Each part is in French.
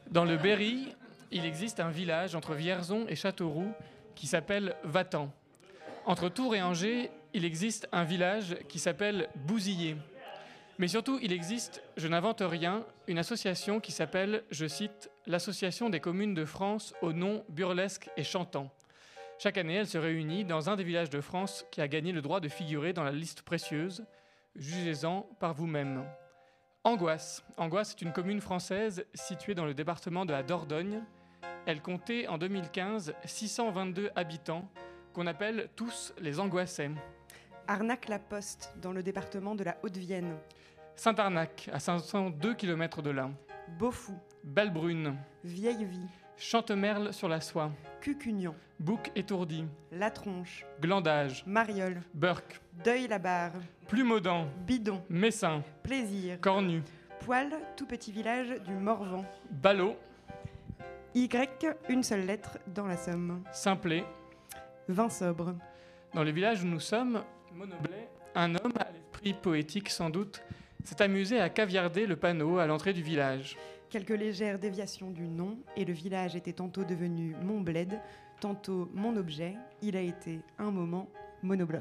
Dans le Berry, il existe un village entre Vierzon et Châteauroux qui s'appelle Vatan. Entre Tours et Angers, il existe un village qui s'appelle Bouzillé. Mais surtout, il existe, je n'invente rien, une association qui s'appelle, je cite, « l'Association des communes de France au nom burlesque et chantant ». Chaque année, elle se réunit dans un des villages de France qui a gagné le droit de figurer dans la liste précieuse. Jugez-en par vous-même. Angoisse. Angoisse est une commune française située dans le département de la Dordogne. Elle comptait en 2015 622 habitants qu'on appelle tous les Angoissais. Arnac-la-Poste, dans le département de la Haute-Vienne. Saint-Arnac, à 502 km de là. Beaufou. Balbrune. Vieille-Vie. Chantemerle-sur-la-Soie. Cucugnan. Bouc étourdi. La Tronche. Glandage. Mariole. Burk. Deuil-la-Barre. Plumaudant. Bidon. Messin. Plaisir. Cornu. Poil, tout petit village du Morvan. Ballot. Y, une seule lettre dans la Somme. Simplet. Vin sobre. Dans le village où nous sommes, Monoblet, un homme à l'esprit poétique sans doute, s'est amusé à caviarder le panneau à l'entrée du village. Quelques légères déviations du nom, et le village était tantôt devenu mon bled, tantôt mon objet. Il a été un moment monobloc.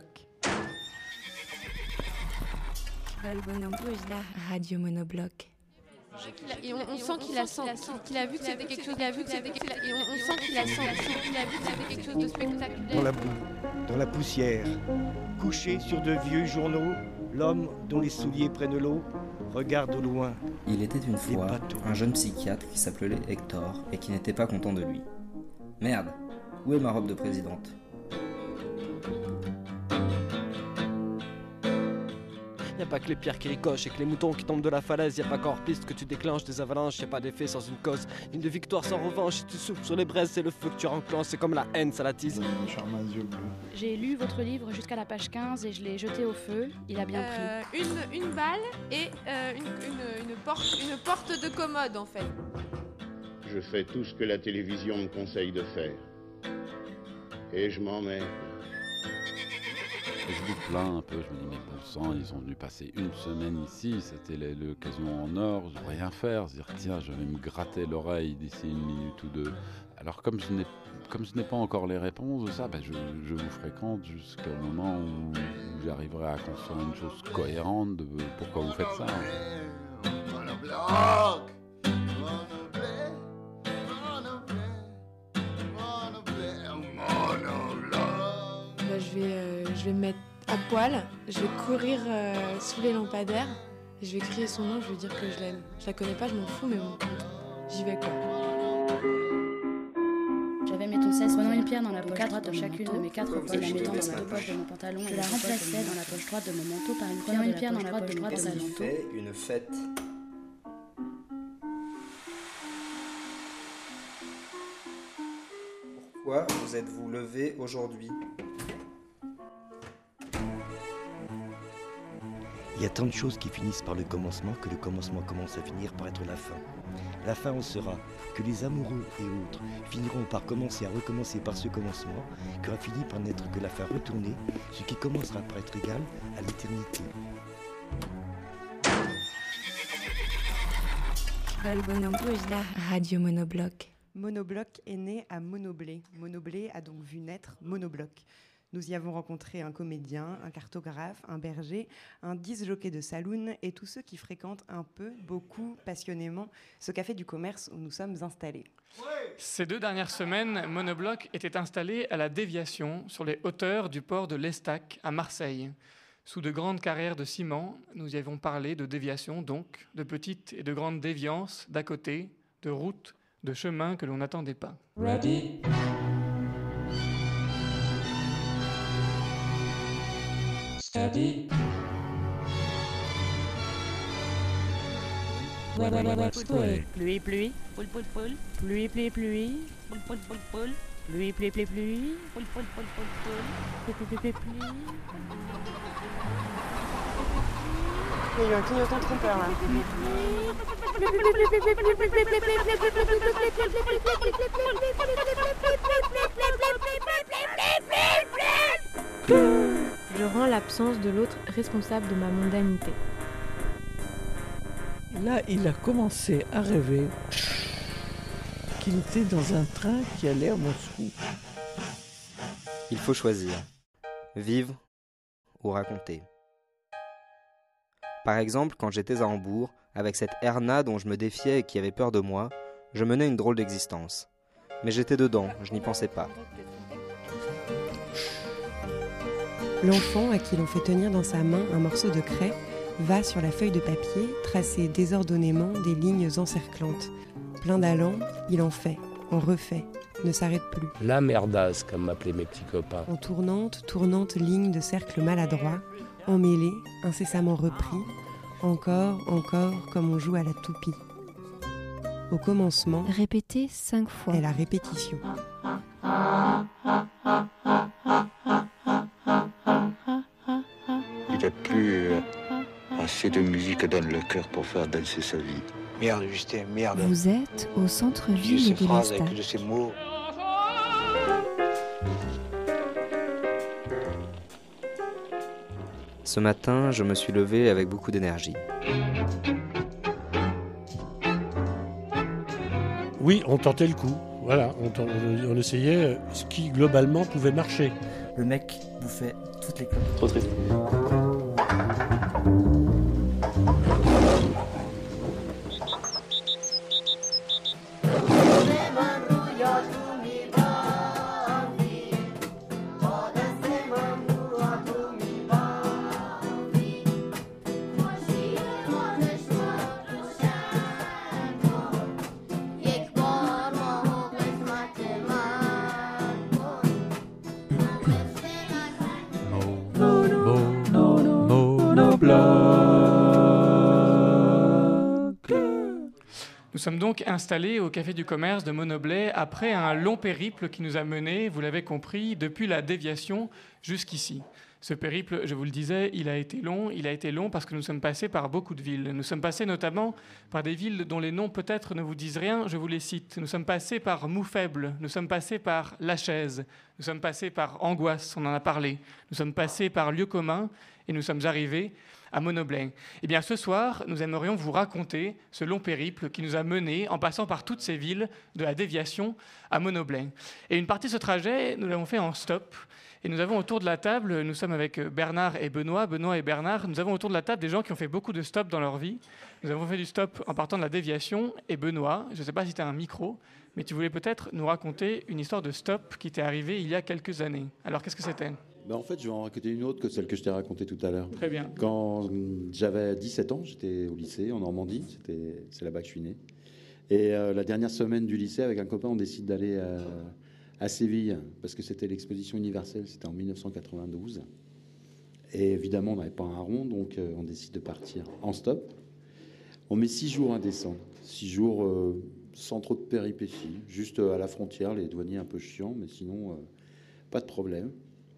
Radio Monobloc. Et on sent qu'il a vu que c'était quelque chose, et on sent qu'il a vu que c'était quelque chose de spectaculaire. Dans la boue, dans la poussière, couché sur de vieux journaux, l'homme dont les souliers prennent l'eau regarde au loin. Il était une fois un jeune psychiatre qui s'appelait Hector et qui n'était pas content de lui. Merde, où est ma robe de présidente ? Y'a pas que les pierres qui ricochent et que les moutons qui tombent de la falaise. Y'a pas qu'en hors-piste que tu déclenches des avalanches. Y'a pas d'effet sans une cause, ni de victoire sans revanche. Si tu souffles sur les braises, c'est le feu que tu renclenches. C'est comme la haine, ça l'attise. J'ai lu votre livre jusqu'à la page 15 et je l'ai jeté au feu. Il a bien pris. Une balle et une porte de commode en fait. Je fais tout ce que la télévision me conseille de faire. Et je m'en mets. Je vous plains un peu, je me dis mais bon sang, ils sont venus passer une semaine ici, c'était l'occasion en or, je rien faire, se dire tiens je vais me gratter l'oreille d'ici une minute ou deux. Alors comme je n'ai pas encore les réponses de ça, je vous fréquente jusqu'au moment où j'arriverai à construire une chose cohérente de pourquoi vous faites ça. Je vais me mettre à poil, je vais courir sous les lampadaires, et je vais crier son nom, je vais dire que je l'aime. Je la connais pas, je m'en fous, mais bon, j'y vais quoi. J'avais mes tosses prenant une pierre dans la poche droite de chacune de mes 4 poches, la mettant dans la poche de mon pantalon. Je la remplaçais dans la poche droite de mon manteau par une pierre dans la poche droite de mon manteau. Une fête. Pourquoi vous êtes-vous levé aujourd'hui ? Il y a tant de choses qui finissent par le commencement que le commencement commence à finir par être la fin. La fin en sera que les amoureux et autres finiront par commencer à recommencer par ce commencement, qui aura fini par n'être que la fin retournée, ce qui commencera par être égal à l'éternité. Radio Monobloc. Monobloc est né à Monoblé. Monoblé a donc vu naître Monobloc. Nous y avons rencontré un comédien, un cartographe, un berger, un disc-jockey de saloon et tous ceux qui fréquentent un peu, beaucoup, passionnément ce café du commerce où nous sommes installés. Ces 2 dernières semaines, Monobloc était installé à la Déviation, sur les hauteurs du port de l'Estac, à Marseille. Sous de grandes carrières de ciment, nous y avons parlé de déviation, donc, de petites et de grandes déviances d'à côté, de routes, de chemins que l'on n'attendait pas. Ready? Steady. Pluie, pluie, poule, poule, poule. Pluie, pluie, pluie. Poule, poule, poule, poule. Pluie, pluie, pluie, pluie. Poule, poule, poule, poule, poule. Pluie, pluie, pluie, pluie. Il y a eu un clignotant trompeur là. Je rends l'absence de l'autre responsable de ma mondanité. Là, il a commencé à rêver. qu'il était dans un train qui allait à Moscou. Il faut choisir. Vivre ou raconter. Par exemple, quand j'étais à Hambourg, avec cette Erna dont je me défiais et qui avait peur de moi, je menais une drôle d'existence. Mais j'étais dedans, je n'y pensais pas. L'enfant, à qui l'on fait tenir dans sa main un morceau de craie, va sur la feuille de papier tracer désordonnément des lignes encerclantes. Plein d'allant, il en refait, ne s'arrête plus. La merdasse, comme m'appelaient mes petits copains. En tournante ligne de cercles maladroits, emmêlés, incessamment repris, encore, comme on joue à la toupie. Au commencement, répétez 5 fois. Est la répétition. Il n'y a plus assez de musique dans le cœur pour faire danser sa vie. Merde, Justin, merde. Vous êtes au centre-ville de l'Estat. De ces mots. Ce matin, je me suis levé avec beaucoup d'énergie. Oui, on tentait le coup. Voilà, on essayait ce qui globalement pouvait marcher. Le mec bouffait toutes les clopes. Trop triste. Nous sommes donc installés au Café du Commerce de Monoblet après un long périple qui nous a menés, vous l'avez compris, depuis la déviation jusqu'ici. Ce périple, je vous le disais, il a été long parce que nous sommes passés par beaucoup de villes. Nous sommes passés notamment par des villes dont les noms peut-être ne vous disent rien, je vous les cite. Nous sommes passés par Moufaible, nous sommes passés par Lachaise, nous sommes passés par Angoisse, on en a parlé, nous sommes passés par Lieu commun et nous sommes arrivés à Monoblet. Eh bien, ce soir, nous aimerions vous raconter ce long périple qui nous a menés, en passant par toutes ces villes, de la déviation à Monoblet. Et une partie de ce trajet, nous l'avons fait en stop. Et nous avons autour de la table, nous sommes avec Bernard et Benoît et Bernard, nous avons autour de la table des gens qui ont fait beaucoup de stops dans leur vie. Nous avons fait du stop en partant de la déviation. Et Benoît, je ne sais pas si tu as un micro, mais tu voulais peut-être nous raconter une histoire de stop qui t'est arrivée il y a quelques années. Alors, qu'est-ce que c'était ? En fait, je vais en raconter une autre que celle que je t'ai racontée tout à l'heure. Très bien. Quand j'avais 17 ans, j'étais au lycée en Normandie. C'est là-bas que je suis né. Et la dernière semaine du lycée, avec un copain, on décide d'aller à Séville, parce que c'était l'exposition universelle, c'était en 1992. Et évidemment, on n'avait pas un rond, donc on décide de partir en stop. On met 6 jours à descendre. 6 jours sans trop de péripéties, juste à la frontière, les douaniers un peu chiants, mais sinon, pas de problème.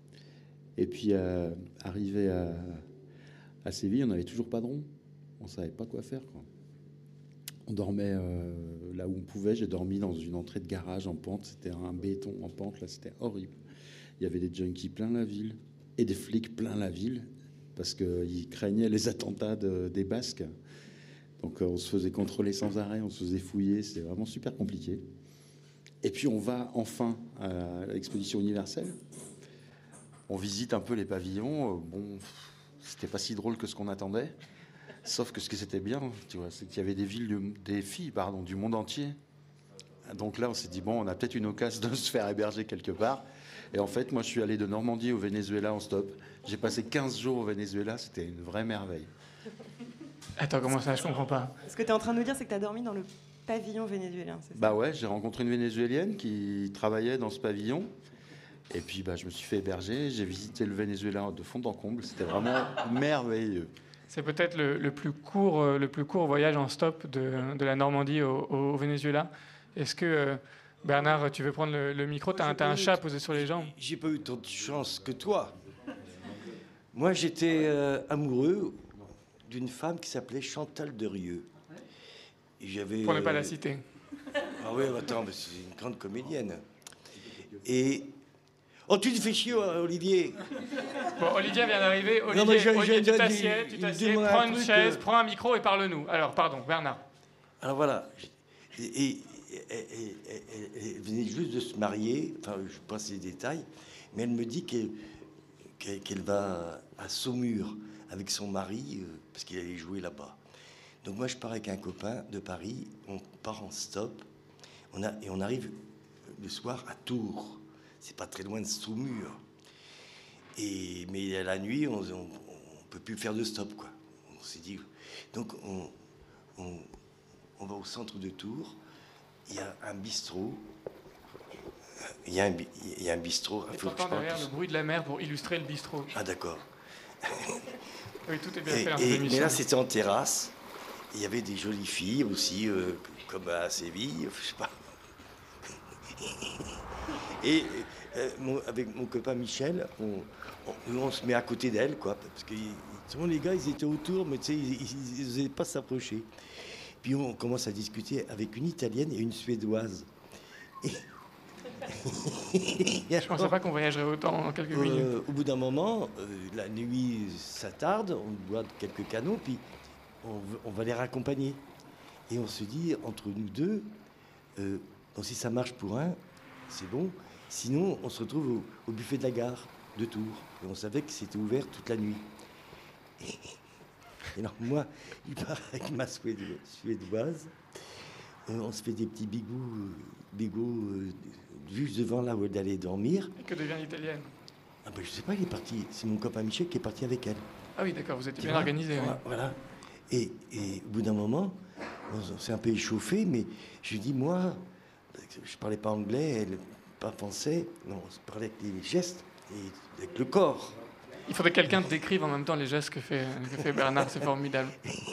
Et puis, arrivé à Séville, on n'avait toujours pas de rond. On ne savait pas quoi faire, quoi. On dormait là où on pouvait. J'ai dormi dans une entrée de garage en pente. C'était un béton en pente. Là, c'était horrible. Il y avait des junkies plein la ville et des flics plein la ville parce qu'ils craignaient les attentats des Basques. Donc, on se faisait contrôler sans arrêt. On se faisait fouiller. C'était vraiment super compliqué. Et puis, on va enfin à l'exposition universelle. On visite un peu les pavillons. Bon, c'était pas si drôle que ce qu'on attendait. Sauf que ce qui c'était bien, tu vois, c'est qu'il y avait des filles du monde entier. Donc là, on s'est dit, bon, on a peut-être une occasion de se faire héberger quelque part. Et en fait, moi, je suis allé de Normandie au Venezuela en stop. J'ai passé 15 jours au Venezuela. C'était une vraie merveille. Attends, comment ça ? Je comprends pas. Ce que tu es en train de nous dire, c'est que tu as dormi dans le pavillon vénézuélien, c'est ça ? Bah ouais, j'ai rencontré une Vénézuélienne qui travaillait dans ce pavillon. Et puis, je me suis fait héberger. J'ai visité le Venezuela de fond en comble. C'était vraiment merveilleux. C'est peut-être le plus court voyage en stop de la Normandie au Venezuela. Est-ce que, Bernard, tu veux prendre le micro ? Tu as un chat posé sur les jambes. J'ai pas eu tant de chance que toi. Moi, j'étais amoureux d'une femme qui s'appelait Chantal Derieux. Et j'avais, pour ne pas la citer. Ah oui, attends, mais c'est une grande comédienne. Et... Oh, tu te fais chier, Olivier. Bon, Olivier vient d'arriver. Olivier, tu t'assieds, prends une chaise, prends un micro et parle-nous. Alors, pardon, Bernard. Alors voilà. Et elle venait juste de se marier, enfin, je passe les détails, mais elle me dit qu'elle va à Saumur avec son mari, parce qu'il allait jouer là-bas. Donc moi, je pars avec un copain de Paris, on part en stop, et on arrive le soir à Tours. C'est pas très loin de Saumur. Mais à la nuit, on peut plus faire de stop, quoi. On s'est dit... Donc, on va au centre de Tours. Il y a un bistrot. Il y a un bistrot. Et t'entends derrière le bruit de la mer pour illustrer le bistrot. Ah, d'accord. Oui, tout est bien fait dans cette émission. Mais là, c'était en terrasse. Il y avait des jolies filles aussi, comme à Séville, je sais pas. Et avec mon copain Michel, on se met à côté d'elle, quoi, parce que les gars, ils étaient autour, mais tu sais, ils n'osaient pas s'approcher. Puis on commence à discuter avec une Italienne et une Suédoise. Je ne pensais pas qu'on voyagerait autant en quelques minutes. Au bout d'un moment, la nuit s'attarde, on boit quelques canons, puis on va les raccompagner. Et on se dit, entre nous deux, donc si ça marche pour un, c'est bon. Sinon, on se retrouve au buffet de la gare de Tours. Et on savait que c'était ouvert toute la nuit. Et alors moi, il part avec ma Suédoise. On se fait des petits bigous juste devant là où elle allait dormir. Et que devient l'italienne? Ah ben, je sais pas, il est parti. C'est mon copain Michel qui est parti avec elle. Ah oui, d'accord, vous êtes bien organisé. Voilà. Et au bout d'un moment, on s'est un peu échauffé, mais je lui dis, moi, je parlais pas anglais, elle pas français, non, on se parlait avec les gestes et avec le corps. Il faudrait que quelqu'un te décrive en même temps les gestes que fait Bernard, c'est formidable.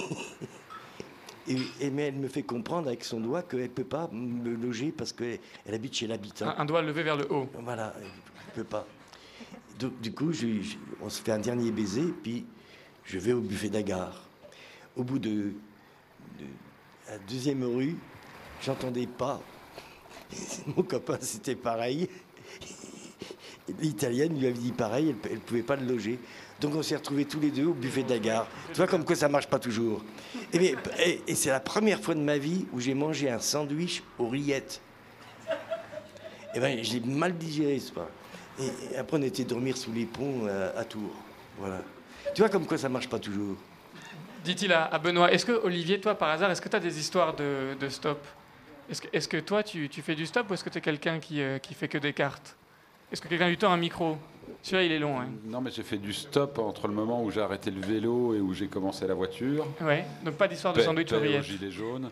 Mais elle me fait comprendre avec son doigt qu'elle ne peut pas me loger parce qu'elle habite chez l'habitant. Un doigt levé vers le haut. Voilà, elle ne peut pas. Donc, du coup, on se fait un dernier baiser, puis je vais au buffet de la gare. Au bout de la deuxième rue, j'entendais pas. Mon copain, c'était pareil. L'Italienne lui avait dit pareil, elle ne pouvait pas le loger. Donc on s'est retrouvés tous les deux au buffet de la gare. Tu vois comme quoi ça ne marche pas toujours. Et c'est la première fois de ma vie où j'ai mangé un sandwich aux rillettes. Et ben, j'ai mal digéré ce soir. Et après on était dormir sous les ponts à Tours. Voilà. Tu vois comme quoi ça ne marche pas toujours. Dit-il à Benoît. Est-ce que, Olivier, toi par hasard, est-ce que tu as des histoires de stop? Est-ce que toi tu fais du stop ou est-ce que tu es quelqu'un qui fait que des cartes? Est-ce que quelqu'un du temps a un micro? Celui-là, il est long. Hein. Non, mais j'ai fait du stop entre le moment où j'ai arrêté le vélo et où j'ai commencé la voiture. Ouais, donc pas d'histoire de sandwich aux rillettes. Gilet jaune.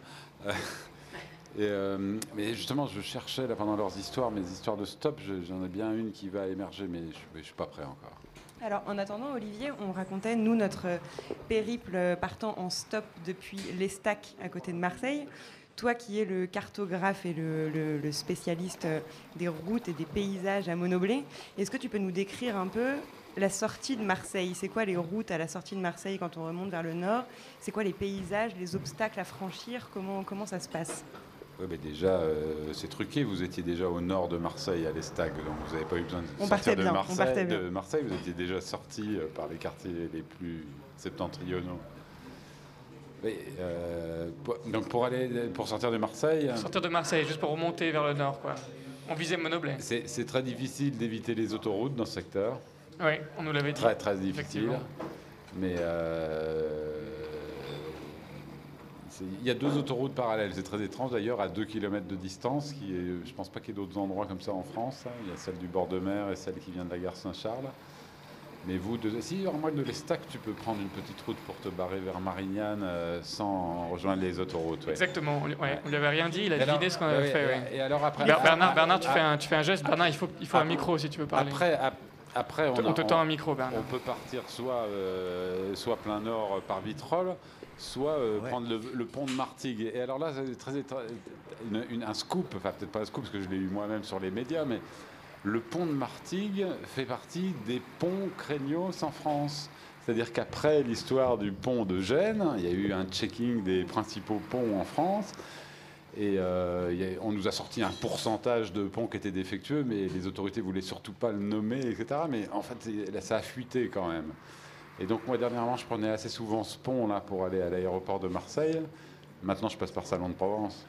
Mais justement, je cherchais là, pendant leurs histoires, mes histoires de stop. J'en ai bien une qui va émerger, mais je ne suis pas prêt encore. Alors, en attendant, Olivier, on racontait, nous, notre périple partant en stop depuis l'Estac, à côté de Marseille. Toi qui es le cartographe et le spécialiste des routes et des paysages à Monoblé, est-ce que tu peux nous décrire un peu la sortie de Marseille? C'est quoi les routes à la sortie de Marseille quand on remonte vers le nord? C'est quoi les paysages, les obstacles à franchir? Comment ça se passe? Oui, mais déjà, c'est truqué. Vous étiez déjà au nord de Marseille, à l'Estac, donc vous n'avez pas eu besoin de sortir de Marseille. Vous étiez déjà sorti par les quartiers les plus septentrionaux. Oui, donc pour sortir de Marseille... Sortir de Marseille, juste pour remonter vers le nord, quoi. On visait Monoblé. C'est très difficile d'éviter les autoroutes dans ce secteur. Oui, on nous l'avait dit. Très, très difficile. Mais il y a 2 autoroutes parallèles. C'est très étrange d'ailleurs, à 2 km de distance. Je ne pense pas qu'il y ait d'autres endroits comme ça en France. Hein. Il y a celle du bord de mer et celle qui vient de la gare Saint-Charles. Mais vous, si en de l'Estac, tu peux prendre une petite route pour te barrer vers Marignane sans rejoindre les autoroutes. Ouais. Exactement, on lui avait rien dit, il a deviné ce qu'on avait fait. Ouais. Et alors après, Bernard, tu fais un geste. Bernard, il faut un micro si tu veux parler. Après on te tend un micro, Bernard. On peut partir soit plein nord par Vitrolles, soit prendre le pont de Martigues. Et alors là, c'est un scoop, enfin peut-être pas un scoop parce que je l'ai eu moi-même sur les médias, mais le pont de Martigues fait partie des ponts craignos en France. C'est-à-dire qu'après l'histoire du pont de Gênes, il y a eu un checking des principaux ponts en France. Et on nous a sorti un pourcentage de ponts qui étaient défectueux, mais les autorités ne voulaient surtout pas le nommer, etc. Mais en fait, ça a fuité quand même. Et donc moi, dernièrement, je prenais assez souvent ce pont-là pour aller à l'aéroport de Marseille. Maintenant, je passe par Salon de Provence.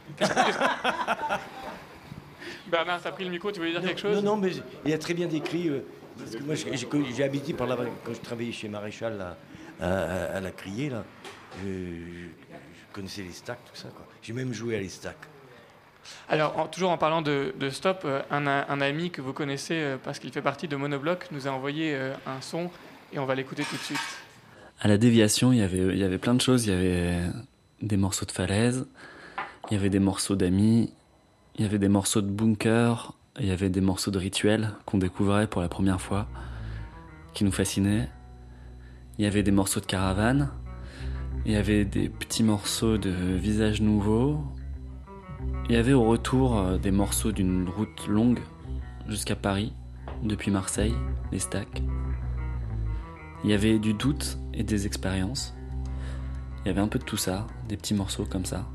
Bernard, t'as pris le micro, tu voulais dire quelque chose? Non, mais il a très bien décrit. Parce que moi, j'ai habité par là quand je travaillais chez Maréchal là, à la Criée. Là, je connaissais les stacks, tout ça, quoi. J'ai même joué à les stacks. Alors, toujours en parlant de stop, un ami que vous connaissez parce qu'il fait partie de Monobloc nous a envoyé un son et on va l'écouter tout de suite. À la déviation, il y avait plein de choses. Il y avait des morceaux de falaise, il y avait des morceaux d'amis, il y avait des morceaux de bunker, il y avait des morceaux de rituels qu'on découvrait pour la première fois, qui nous fascinaient. Il y avait des morceaux de caravane, il y avait des petits morceaux de visages nouveaux. Il y avait au retour des morceaux d'une route longue jusqu'à Paris, depuis Marseille, les stacks. Il y avait du doute et des expériences. Il y avait un peu de tout ça, des petits morceaux comme ça.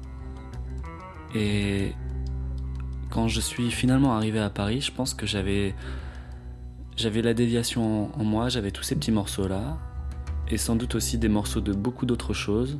Et quand je suis finalement arrivé à Paris, je pense que j'avais la déviation en moi, j'avais tous ces petits morceaux-là, et sans doute aussi des morceaux de beaucoup d'autres choses.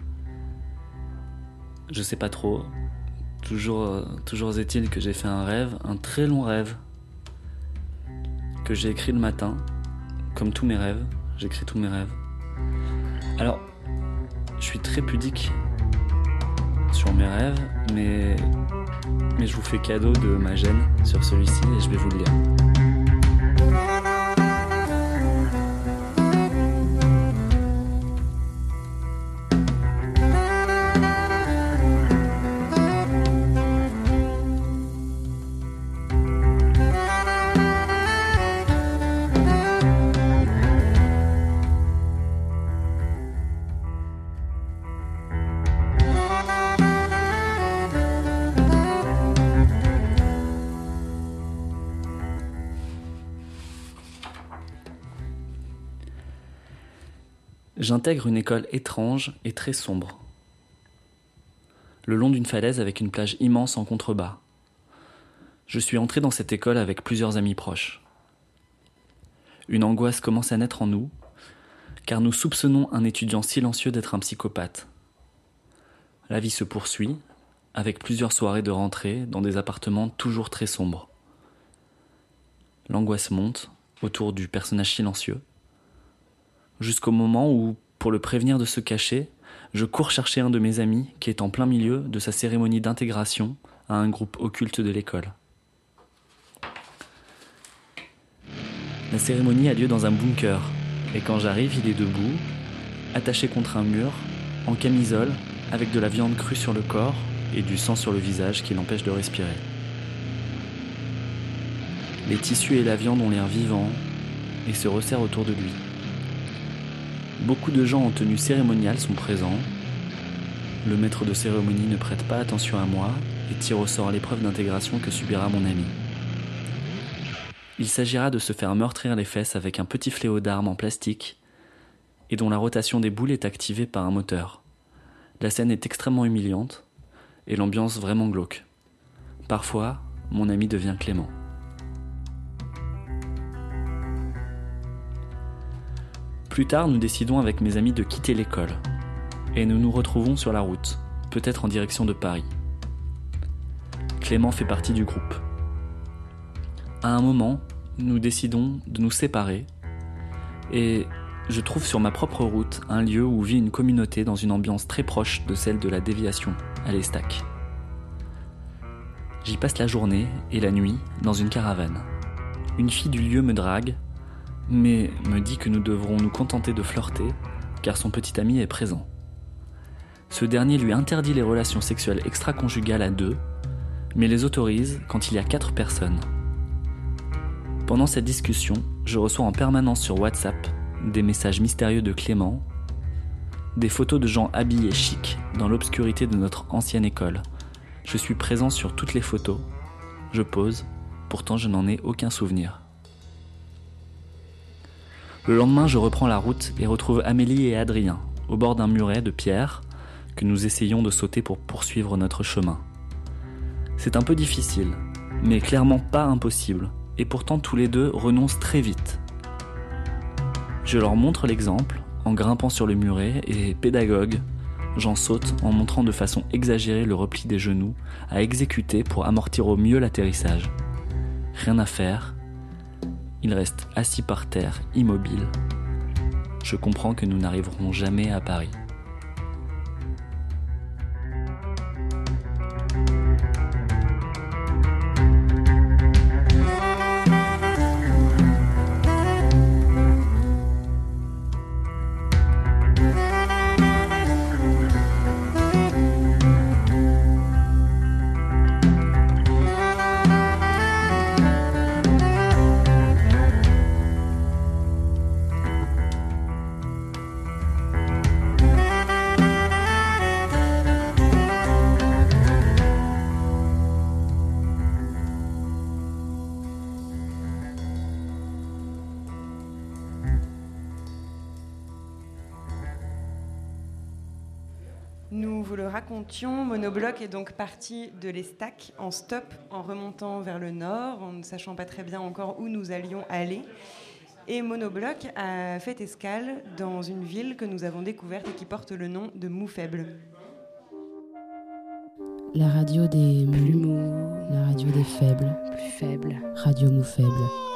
Je sais pas trop. Toujours est-il que j'ai fait un rêve, un très long rêve, que j'ai écrit le matin, comme tous mes rêves, j'écris tous mes rêves. Alors, je suis très pudique sur mes rêves, mais je vous fais cadeau de ma gêne sur celui-ci et je vais vous le lire. J'intègre une école étrange et très sombre. Le long d'une falaise avec une plage immense en contrebas. Je suis entré dans cette école avec plusieurs amis proches. Une angoisse commence à naître en nous, car nous soupçonnons un étudiant silencieux d'être un psychopathe. La vie se poursuit, avec plusieurs soirées de rentrée dans des appartements toujours très sombres. L'angoisse monte autour du personnage silencieux, jusqu'au moment où, pour le prévenir de se cacher, je cours chercher un de mes amis qui est en plein milieu de sa cérémonie d'intégration à un groupe occulte de l'école. La cérémonie a lieu dans un bunker, et quand j'arrive, il est debout, attaché contre un mur, en camisole, avec de la viande crue sur le corps et du sang sur le visage qui l'empêche de respirer. Les tissus et la viande ont l'air vivants et se resserrent autour de lui. Beaucoup de gens en tenue cérémoniale sont présents. Le maître de cérémonie ne prête pas attention à moi et tire au sort l'épreuve d'intégration que subira mon ami. Il s'agira de se faire meurtrir les fesses avec un petit fléau d'armes en plastique et dont la rotation des boules est activée par un moteur. La scène est extrêmement humiliante et l'ambiance vraiment glauque. Parfois, mon ami devient Clément. Plus tard, nous décidons avec mes amis de quitter l'école et nous nous retrouvons sur la route, peut-être en direction de Paris. Clément fait partie du groupe. À un moment, nous décidons de nous séparer et je trouve sur ma propre route un lieu où vit une communauté dans une ambiance très proche de celle de la déviation, à l'Estac. J'y passe la journée et la nuit dans une caravane. Une fille du lieu me drague, mais me dit que nous devrons nous contenter de flirter, car son petit ami est présent. Ce dernier lui interdit les relations sexuelles extra-conjugales à 2, mais les autorise quand il y a 4 personnes. Pendant cette discussion, je reçois en permanence sur WhatsApp des messages mystérieux de Clément, des photos de gens habillés chic dans l'obscurité de notre ancienne école. Je suis présent sur toutes les photos, je pose, pourtant je n'en ai aucun souvenir. Le lendemain, je reprends la route et retrouve Amélie et Adrien, au bord d'un muret de pierre que nous essayons de sauter pour poursuivre notre chemin. C'est un peu difficile, mais clairement pas impossible, et pourtant tous les deux renoncent très vite. Je leur montre l'exemple en grimpant sur le muret et, pédagogue, j'en saute en montrant de façon exagérée le repli des genoux, à exécuter pour amortir au mieux l'atterrissage. Rien à faire, il reste assis par terre, immobile. Je comprends que nous n'arriverons jamais à Paris. Nous vous le racontions, Monobloc est donc parti de l'Estac en stop, en remontant vers le nord, en ne sachant pas très bien encore où nous allions aller. Et Monobloc a fait escale dans une ville que nous avons découverte et qui porte le nom de Moufaible. La radio des mous, la radio des faibles, plus faible, Radio Moufaible.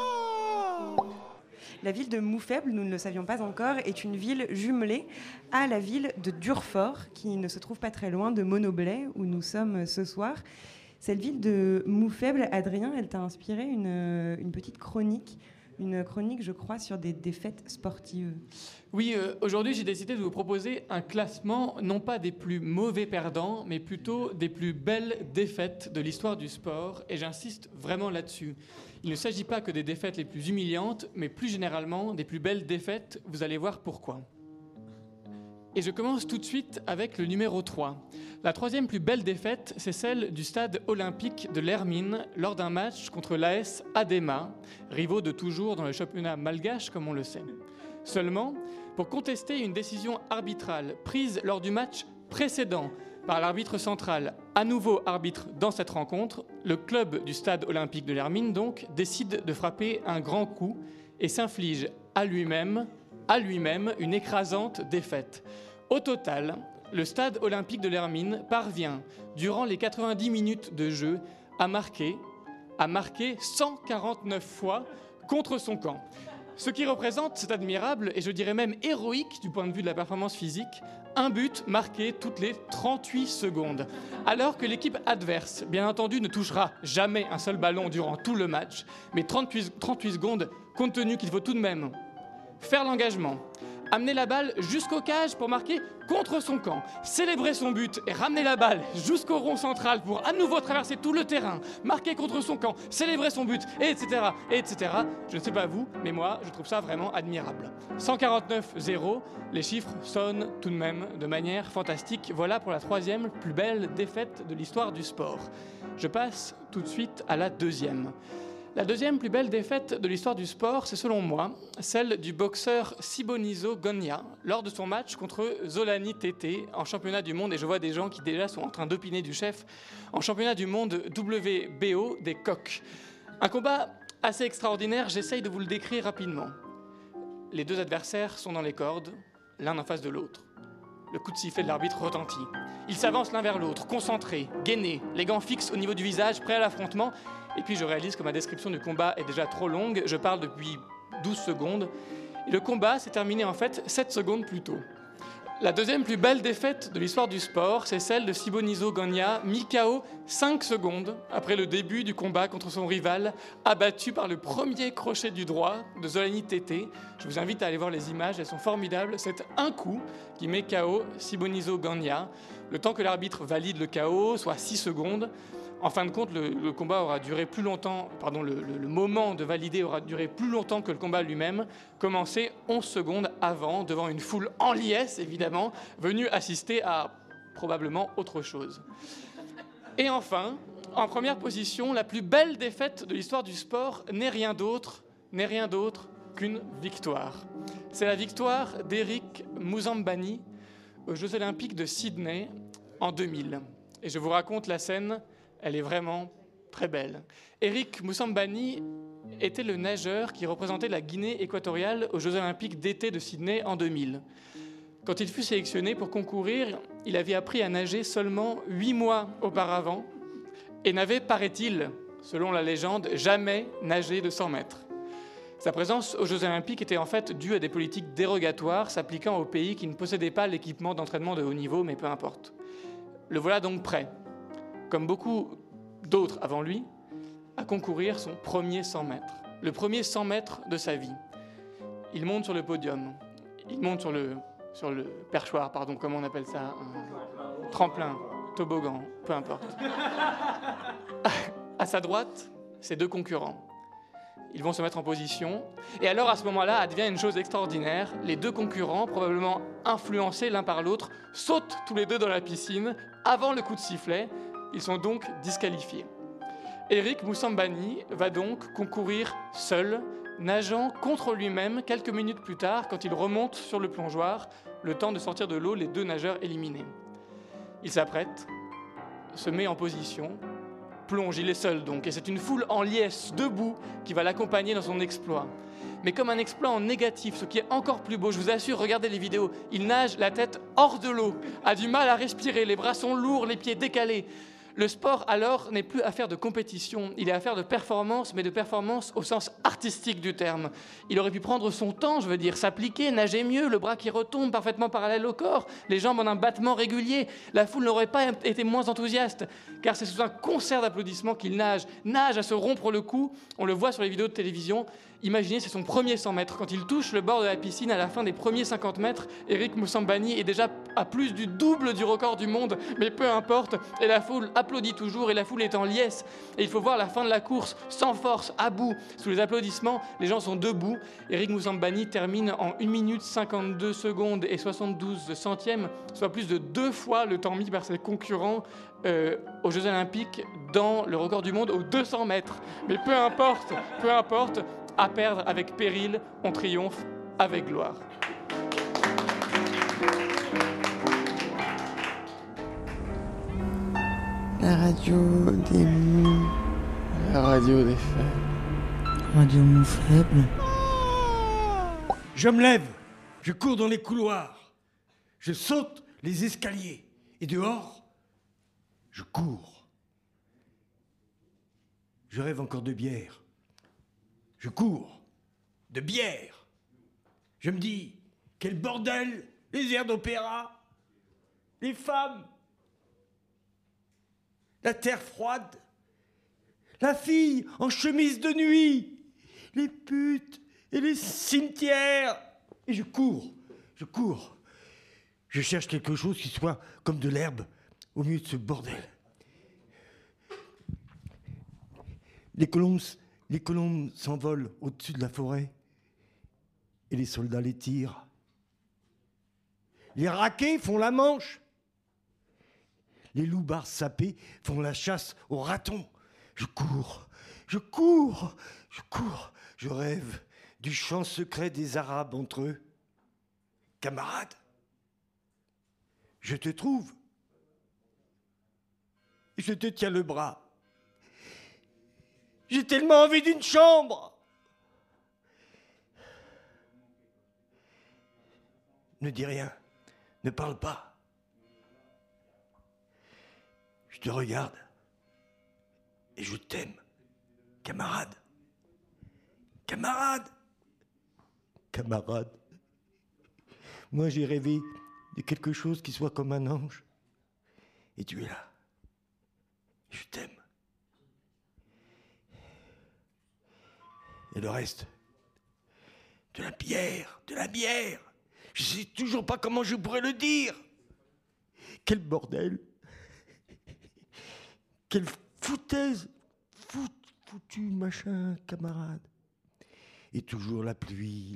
La ville de Moufaible, nous ne le savions pas encore, est une ville jumelée à la ville de Durfort, qui ne se trouve pas très loin de Monoblet, où nous sommes ce soir. Cette ville de Moufaible, Adrien, elle t'a inspiré une petite chronique, je crois, sur des défaites sportives. Oui, aujourd'hui, j'ai décidé de vous proposer un classement, non pas des plus mauvais perdants, mais plutôt des plus belles défaites de l'histoire du sport, et j'insiste vraiment là-dessus. Il ne s'agit pas que des défaites les plus humiliantes, mais plus généralement des plus belles défaites. Vous allez voir pourquoi. Et je commence tout de suite avec le numéro 3. La troisième plus belle défaite, c'est celle du stade olympique de l'Hermine lors d'un match contre l'AS Adema, rivaux de toujours dans le championnat malgache comme on le sait. Seulement, pour contester une décision arbitrale prise lors du match précédent par l'arbitre central, à nouveau arbitre dans cette rencontre, le club du stade olympique de l'Hermine donc décide de frapper un grand coup et s'inflige à lui-même une écrasante défaite. Au total, le stade olympique de l'Hermine parvient, durant les 90 minutes de jeu, à marquer 149 fois contre son camp. Ce qui représente, c'est admirable et je dirais même héroïque du point de vue de la performance physique, un but marqué toutes les 38 secondes. Alors que l'équipe adverse, bien entendu, ne touchera jamais un seul ballon durant tout le match, mais 38 secondes, compte tenu qu'il faut tout de même faire l'engagement, amener la balle jusqu'au cage pour marquer contre son camp, célébrer son but et ramener la balle jusqu'au rond central pour à nouveau traverser tout le terrain, marquer contre son camp, célébrer son but, etc. Je ne sais pas vous, mais moi, je trouve ça vraiment admirable. 149-0, les chiffres sonnent tout de même de manière fantastique. Voilà pour la troisième plus belle défaite de l'histoire du sport. Je passe tout de suite à la deuxième. La deuxième plus belle défaite de l'histoire du sport, c'est selon moi celle du boxeur Siboniso Gonia lors de son match contre Zolani Tété en championnat du monde. Et je vois des gens qui déjà sont en train d'opiner du chef en championnat du monde WBO des coqs. Un combat assez extraordinaire, j'essaye de vous le décrire rapidement. Les deux adversaires sont dans les cordes, l'un en face de l'autre. Le coup de sifflet de l'arbitre retentit. Ils s'avancent l'un vers l'autre, concentrés, gainés, les gants fixes au niveau du visage, prêts à l'affrontement. Et puis je réalise que ma description du combat est déjà trop longue, je parle depuis 12 secondes. Et le combat s'est terminé en fait 7 secondes plus tôt. La deuxième plus belle défaite de l'histoire du sport, c'est celle de Siboniso Gonia, mis KO 5 secondes après le début du combat contre son rival, abattu par le premier crochet du droit de Zolani Tété. Je vous invite à aller voir les images, elles sont formidables. C'est un coup qui met KO Siboniso Gonia, le temps que l'arbitre valide le KO, soit 6 secondes. En fin de compte, le combat aura duré plus longtemps, le moment de valider aura duré plus longtemps que le combat lui-même, commencé 11 secondes avant, devant une foule en liesse, évidemment, venue assister à probablement autre chose. Et enfin, en première position, la plus belle défaite de l'histoire du sport n'est rien d'autre qu'une victoire. C'est la victoire d'Eric Mousambani aux Jeux Olympiques de Sydney en 2000. Et je vous raconte la scène. Elle est vraiment très belle. Eric Mousambani était le nageur qui représentait la Guinée équatoriale aux Jeux Olympiques d'été de Sydney en 2000. Quand il fut sélectionné pour concourir, il avait appris à nager seulement 8 mois auparavant et n'avait, paraît-il, selon la légende, jamais nagé de 100 mètres. Sa présence aux Jeux Olympiques était en fait due à des politiques dérogatoires s'appliquant aux pays qui ne possédaient pas l'équipement d'entraînement de haut niveau, mais peu importe. Le voilà donc prêt, comme beaucoup d'autres avant lui, à concourir son premier 100 mètres. Le premier 100 mètres de sa vie. Il monte sur le podium, il monte sur le perchoir, comme on appelle ça, un tremplin, toboggan, peu importe. À sa droite, ses 2 concurrents. Ils vont se mettre en position. Et alors, à ce moment-là, advient une chose extraordinaire. Les 2 concurrents, probablement influencés l'un par l'autre, sautent tous les 2 dans la piscine avant le coup de sifflet. Ils sont donc disqualifiés. Eric Moussambani va donc concourir seul, nageant contre lui-même quelques minutes plus tard, quand il remonte sur le plongeoir, le temps de sortir de l'eau les 2 nageurs éliminés. Il s'apprête, se met en position, plonge, il est seul donc, et c'est une foule en liesse, debout, qui va l'accompagner dans son exploit. Mais comme un exploit en négatif, ce qui est encore plus beau, je vous assure, regardez les vidéos, il nage la tête hors de l'eau, a du mal à respirer, les bras sont lourds, les pieds décalés. Le sport, alors, n'est plus affaire de compétition, il est affaire de performance, mais de performance au sens artistique du terme. Il aurait pu prendre son temps, s'appliquer, nager mieux, le bras qui retombe parfaitement parallèle au corps, les jambes en un battement régulier. La foule n'aurait pas été moins enthousiaste, car c'est sous un concert d'applaudissements qu'il nage à se rompre le cou, on le voit sur les vidéos de télévision. Imaginez, c'est son premier 100 mètres. Quand il touche le bord de la piscine à la fin des premiers 50 mètres, Eric Moussambani est déjà à plus du double du record du monde, mais peu importe. Et la foule applaudit toujours, et la foule est en liesse. Et il faut voir la fin de la course, sans force, à bout. Sous les applaudissements, les gens sont debout. Eric Moussambani termine en 1 minute 52 secondes et 72 centièmes, soit plus de 2 fois le temps mis par ses concurrents aux Jeux Olympiques dans le record du monde aux 200 mètres. Mais peu importe, à perdre avec péril, on triomphe avec gloire. La radio des mous. La radio des faibles. Radio mou faible. Je me lève, je cours dans les couloirs, je saute les escaliers et dehors, je cours. Je rêve encore de bière. Je cours de bière. Je me dis, quel bordel, les airs d'opéra, les femmes, la terre froide, la fille en chemise de nuit, les putes et les cimetières. Et je cours. Je cherche quelque chose qui soit comme de l'herbe au milieu de ce bordel. Les colombes s'envolent au-dessus de la forêt et les soldats les tirent. Les raquets font la manche. Les loupards sapés font la chasse aux ratons. Je cours. Je rêve du chant secret des Arabes entre eux. Camarade, je te trouve. Je te tiens le bras. J'ai tellement envie d'une chambre. Ne dis rien, ne parle pas. Je te regarde et je t'aime, camarade. Camarade. Moi, j'ai rêvé de quelque chose qui soit comme un ange. Et tu es là. Je t'aime. Et le reste, de la bière. Je sais toujours pas comment je pourrais le dire. Quel bordel. Quelle foutaise. Foutu machin, camarade. Et toujours la pluie.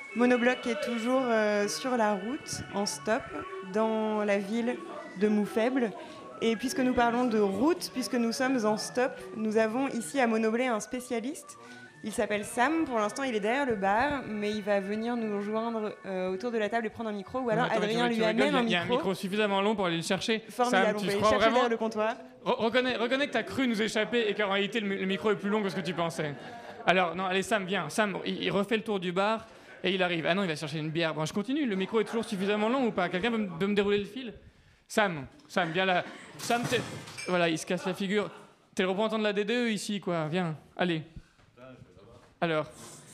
Monobloc est toujours sur la route, en stop, dans la ville de Moufaible. Et puisque nous parlons de route, puisque nous sommes en stop, nous avons ici à Monoblé un spécialiste. Il s'appelle Sam, pour l'instant il est derrière le bar, mais il va venir nous rejoindre autour de la table et prendre un micro, ou alors Adrien lui amène un micro. Il y a un micro suffisamment long pour aller le chercher. Formidable, Sam, on va aller chercher derrière le comptoir. Reconnais que tu as cru nous échapper et qu'en réalité le micro est plus long que ce que tu pensais. Alors, non, allez Sam, viens. Sam, il refait le tour du bar et il arrive. Ah non, il va chercher une bière. Bon, je continue, le micro est toujours suffisamment long ou pas? Quelqu'un peut me dérouler le fil? Sam, viens là. Sam, voilà, il se casse la figure. T'es le représentant de la DDE ici, quoi. Viens, allez. Alors,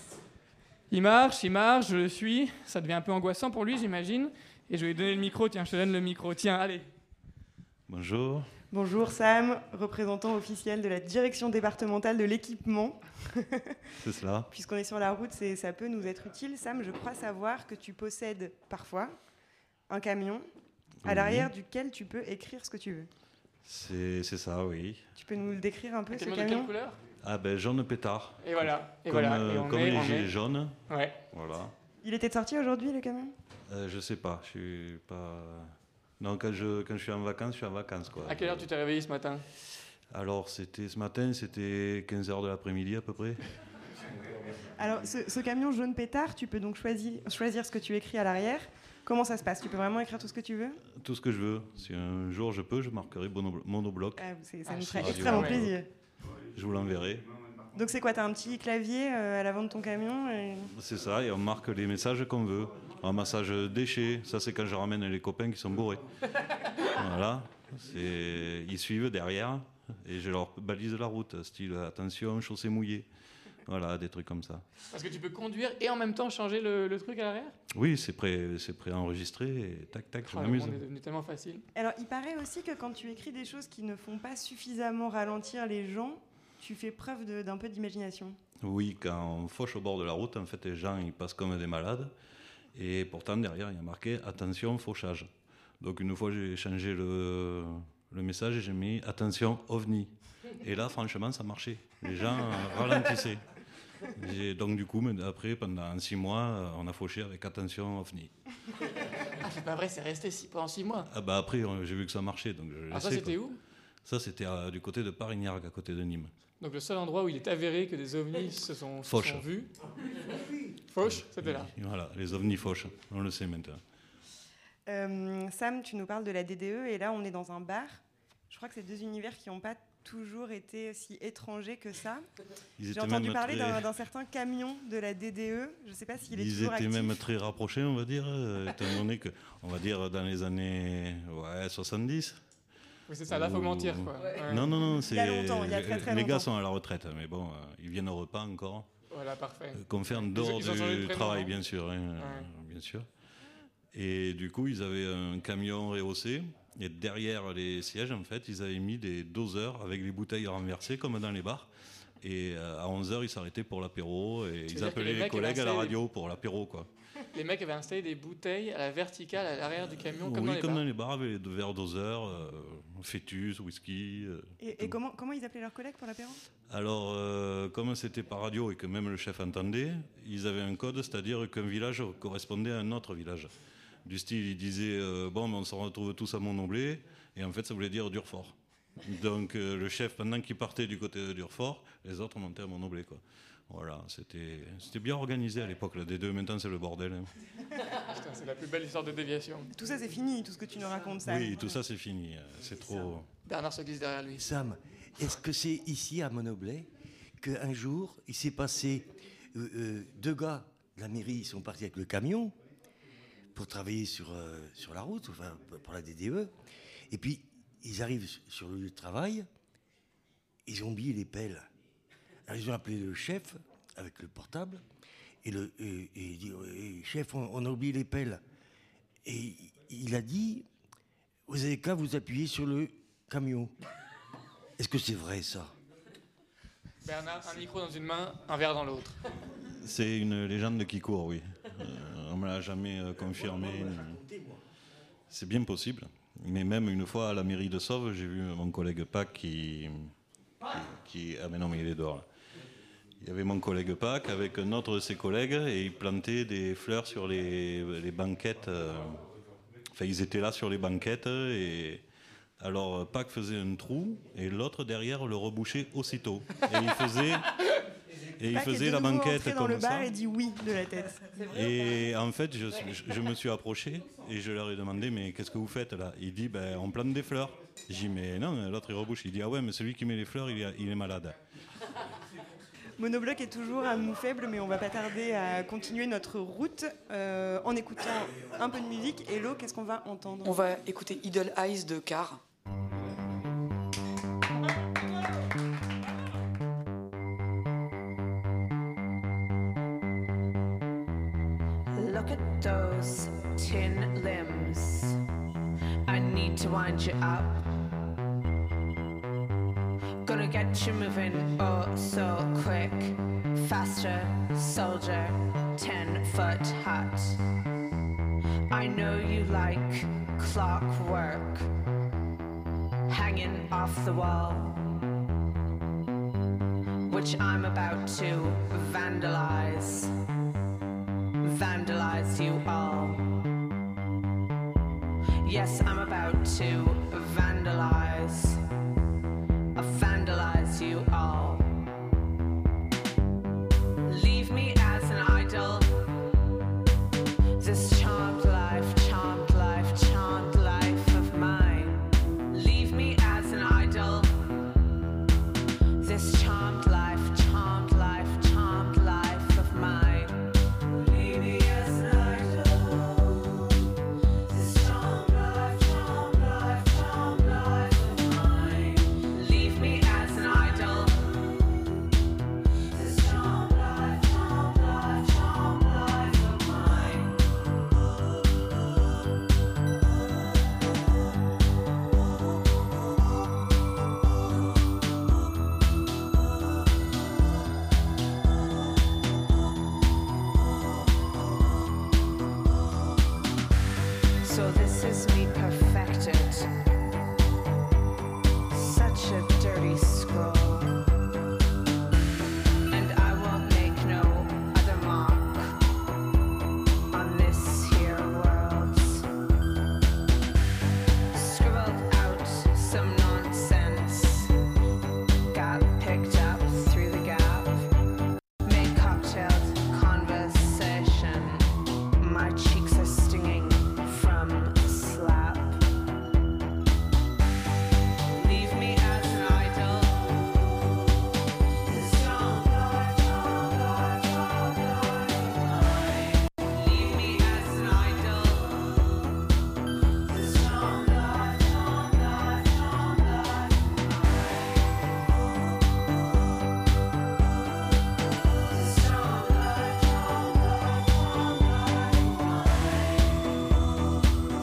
il marche, je le suis. Ça devient un peu angoissant pour lui, j'imagine. Et je vais lui donner le micro. Tiens, je te donne le micro. Tiens, allez. Bonjour. Bonjour Sam, représentant officiel de la direction départementale de l'équipement. C'est cela. Puisqu'on est sur la route, ça peut nous être utile. Sam, je crois savoir que tu possèdes parfois un camion à l'arrière duquel tu peux écrire ce que tu veux. C'est ça, oui. Tu peux nous le décrire un peu, ce camion? camion? De quelle couleur? Ah ben jaune pétard. Et voilà. Comme les gilets jaunes. Ouais. Voilà. Il était sorti aujourd'hui, le camion? Je sais pas, je suis pas... Non, quand je suis en vacances, quoi. À quelle heure tu t'es réveillé ce matin? Alors, ce matin, c'était 15h de l'après-midi à peu près. Alors, ce camion jaune pétard, tu peux donc choisir ce que tu écris à l'arrière. Comment ça se passe? Tu peux vraiment écrire tout ce que tu veux? Tout ce que je veux. Si un jour je peux, je marquerai monobloc. Ça nous ferait extrêmement plaisir. Je vous l'enverrai. Donc c'est quoi? Tu as un petit clavier à l'avant de ton camion C'est ça, et on marque les messages qu'on veut. Ramassage déchets, ça c'est quand je ramène les copains qui sont bourrés. Voilà, ils suivent derrière et je leur balise la route, style attention, chaussée mouillée. Voilà, des trucs comme ça. Parce que tu peux conduire et en même temps changer le truc à l'arrière? Oui, c'est préenregistré et tac, je m'amuse. Le monde est devenu tellement facile. Alors, il paraît aussi que quand tu écris des choses qui ne font pas suffisamment ralentir les gens, tu fais preuve d'un peu d'imagination. Oui, quand on fauche au bord de la route, en fait, les gens ils passent comme des malades. Et pourtant, derrière, il y a marqué « Attention, fauchage ». Donc, une fois, j'ai changé le message et j'ai mis « Attention, ovni ». Et là, franchement, ça marchait. Les gens ralentissaient. Et donc, du coup, après, pendant 6 mois, on a fauché avec « Attention, ovni ». Ah, c'est pas vrai, c'est resté pendant 6 mois. Ah bah après, j'ai vu que ça marchait. Donc ça, c'était où? Ça, c'était du côté de Parignac, à côté de Nîmes. Donc le seul endroit où il est avéré que des ovnis se sont vus. Fauche, c'était là. Voilà, les ovnis fauchent, on le sait maintenant. Sam, tu nous parles de la DDE et là on est dans un bar. Je crois que c'est 2 univers qui n'ont pas toujours été si étrangers que ça. J'ai entendu parler d'un certain camion de la DDE. Je ne sais pas s'il est toujours actif. Ils étaient même très rapprochés, on va dire, étant donné que, on va dire, dans les années 70. Oui, c'est ça, là, il faut mentir, quoi. Ouais. Non, c'est... Il y a longtemps, il y a très très longtemps. Les gars sont à la retraite, mais bon, ils viennent au repas encore. Voilà, parfait. Qu'on fait en dehors du travail, bien sûr. Bien sûr. Et du coup, ils avaient un camion rehaussé, et derrière les sièges, en fait, ils avaient mis des doseurs avec les bouteilles renversées, comme dans les bars. Et à 11h, ils s'arrêtaient pour l'apéro, et ils appelaient les collègues à la radio pour l'apéro, quoi. Les mecs avaient installé des bouteilles à la verticale à l'arrière du camion, comme dans les bars, avec des verres doseurs, fœtus, whisky. Et comment ils appelaient leurs collègues pour l'apéro? Alors, comme c'était par radio et que même le chef entendait, ils avaient un code, c'est-à-dire qu'un village correspondait à un autre village. Du style, ils disaient bon, on se retrouve tous à Monoblé, et en fait, ça voulait dire Durfort. Donc, le chef, pendant qu'il partait du côté de Durfort, les autres montaient à Monoblé, quoi. Voilà, c'était bien organisé à l'époque. La D2, maintenant, c'est le bordel. Hein. Putain, c'est la plus belle histoire de déviation. Tout ça, c'est fini, tout ce que tu nous racontes, Sam. Oui, tout ça, c'est fini. C'est trop... Bernard se glisse derrière lui. Sam, est-ce que c'est ici, à Monoblé, qu'un jour, il s'est passé... 2 gars de la mairie sont partis avec le camion pour travailler sur la route, enfin, pour la DDE. Et puis, ils arrivent sur le lieu de travail, ils ont oublié les pelles. Alors, ils ont appelé le chef avec le portable et il dit chef, on a oublié les pelles. Et il a dit vous avez qu'à vous appuyer sur le camion. Est-ce que c'est vrai ça? Bernard, un micro dans une main, un verre dans l'autre. C'est une légende qui court, oui. On ne me l'a jamais confirmé. C'est bien possible. Mais même une fois à la mairie de Sauve, j'ai vu mon collègue Pac qui... Ah mais non, mais il est dehors là. Il y avait mon collègue Pâques avec un autre de ses collègues et ils plantaient des fleurs sur les banquettes. Enfin, ils étaient là sur les banquettes et alors Pâques faisait un trou et l'autre derrière le rebouchait aussitôt. Et il faisait la banquette dans comme le bar ça. et dit oui de la tête. Et en fait, je me suis approché et je leur ai demandé mais qu'est-ce que vous faites là? Il dit on plante des fleurs. J'ai dit mais non, l'autre il rebouche. Il dit ah ouais mais celui qui met les fleurs il est malade. Monobloc est toujours à Moufaible, mais on va pas tarder à continuer notre route en écoutant un peu de musique. Hello, qu'est-ce qu'on va entendre? On va écouter Idle Eyes de Car. Look at those tin limbs. I need to wind you up. Gonna get you moving oh so quick. Faster, soldier, 10-foot hut. I know you like clockwork hanging off the wall, which I'm about to vandalize. Vandalize you all. Yes, I'm about to vandalize. Vandalize you all. Leave me as an idol. This charmed life, charmed life, charmed life of mine. Leave me as an idol. This charmed life, charmed life, charmed life of mine. Leave me as an idol. This charmed life, charmed life, charmed life of mine. Leave me as an idol. This charmed life, charmed life, charmed life of mine. So this is me perfected. Such a dirty scroll. And I won't make no other mark on this here world. Scribbled out some nonsense. Got picked up through the gap. Made cocktailed conversation. My cheeks are stinging from the slap. Leave me as an idol. This charmed life, charmed life, charmed life of mine. Leave me as an idol. This charmed life, charmed life, charmed life of mine. This charmed life, charmed life, charmed life of mine.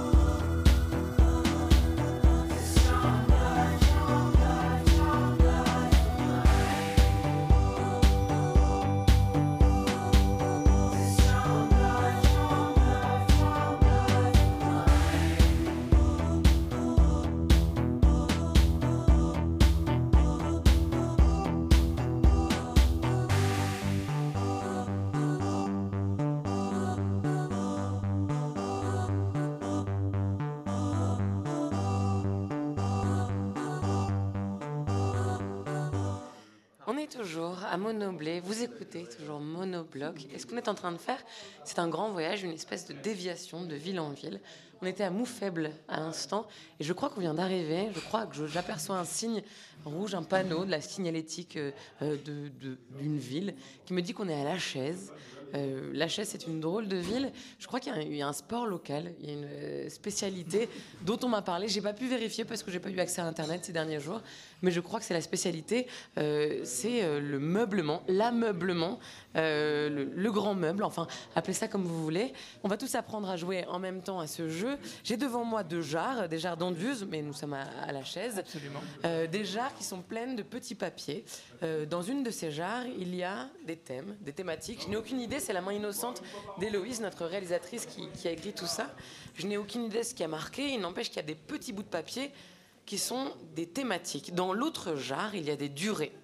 On est toujours à Monoblé, vous écoutez toujours Monobloc. Et ce qu'on est en train de faire, c'est un grand voyage, une espèce de déviation de ville en ville. On était à Moufaible à l'instant, et je crois qu'on vient d'arriver. Je crois que j'aperçois un signe rouge, un panneau de la signalétique d'une ville qui me dit qu'on est à La Chaise. La Chaise, c'est une drôle de ville. Je crois qu'il y a un sport local, il y a une spécialité dont on m'a parlé. J'ai pas pu vérifier parce que j'ai pas eu accès à Internet ces derniers jours, mais je crois que c'est la spécialité. C'est le meublement, l'ameublement, le grand meuble. Enfin, appelez ça comme vous voulez. On va tous apprendre à jouer en même temps à ce jeu. J'ai devant moi des jarres d'Anduze, mais nous sommes à La Chaise. Absolument. Des jarres qui sont pleines de petits papiers. Dans une de ces jarres, il y a des thèmes, des thématiques. Je n'ai aucune idée, c'est la main innocente d'Héloïse, notre réalisatrice, qui a écrit tout ça. Je n'ai aucune idée de ce qui a marqué. Il n'empêche qu'il y a des petits bouts de papier qui sont des thématiques. Dans l'autre jarre, il y a des durées.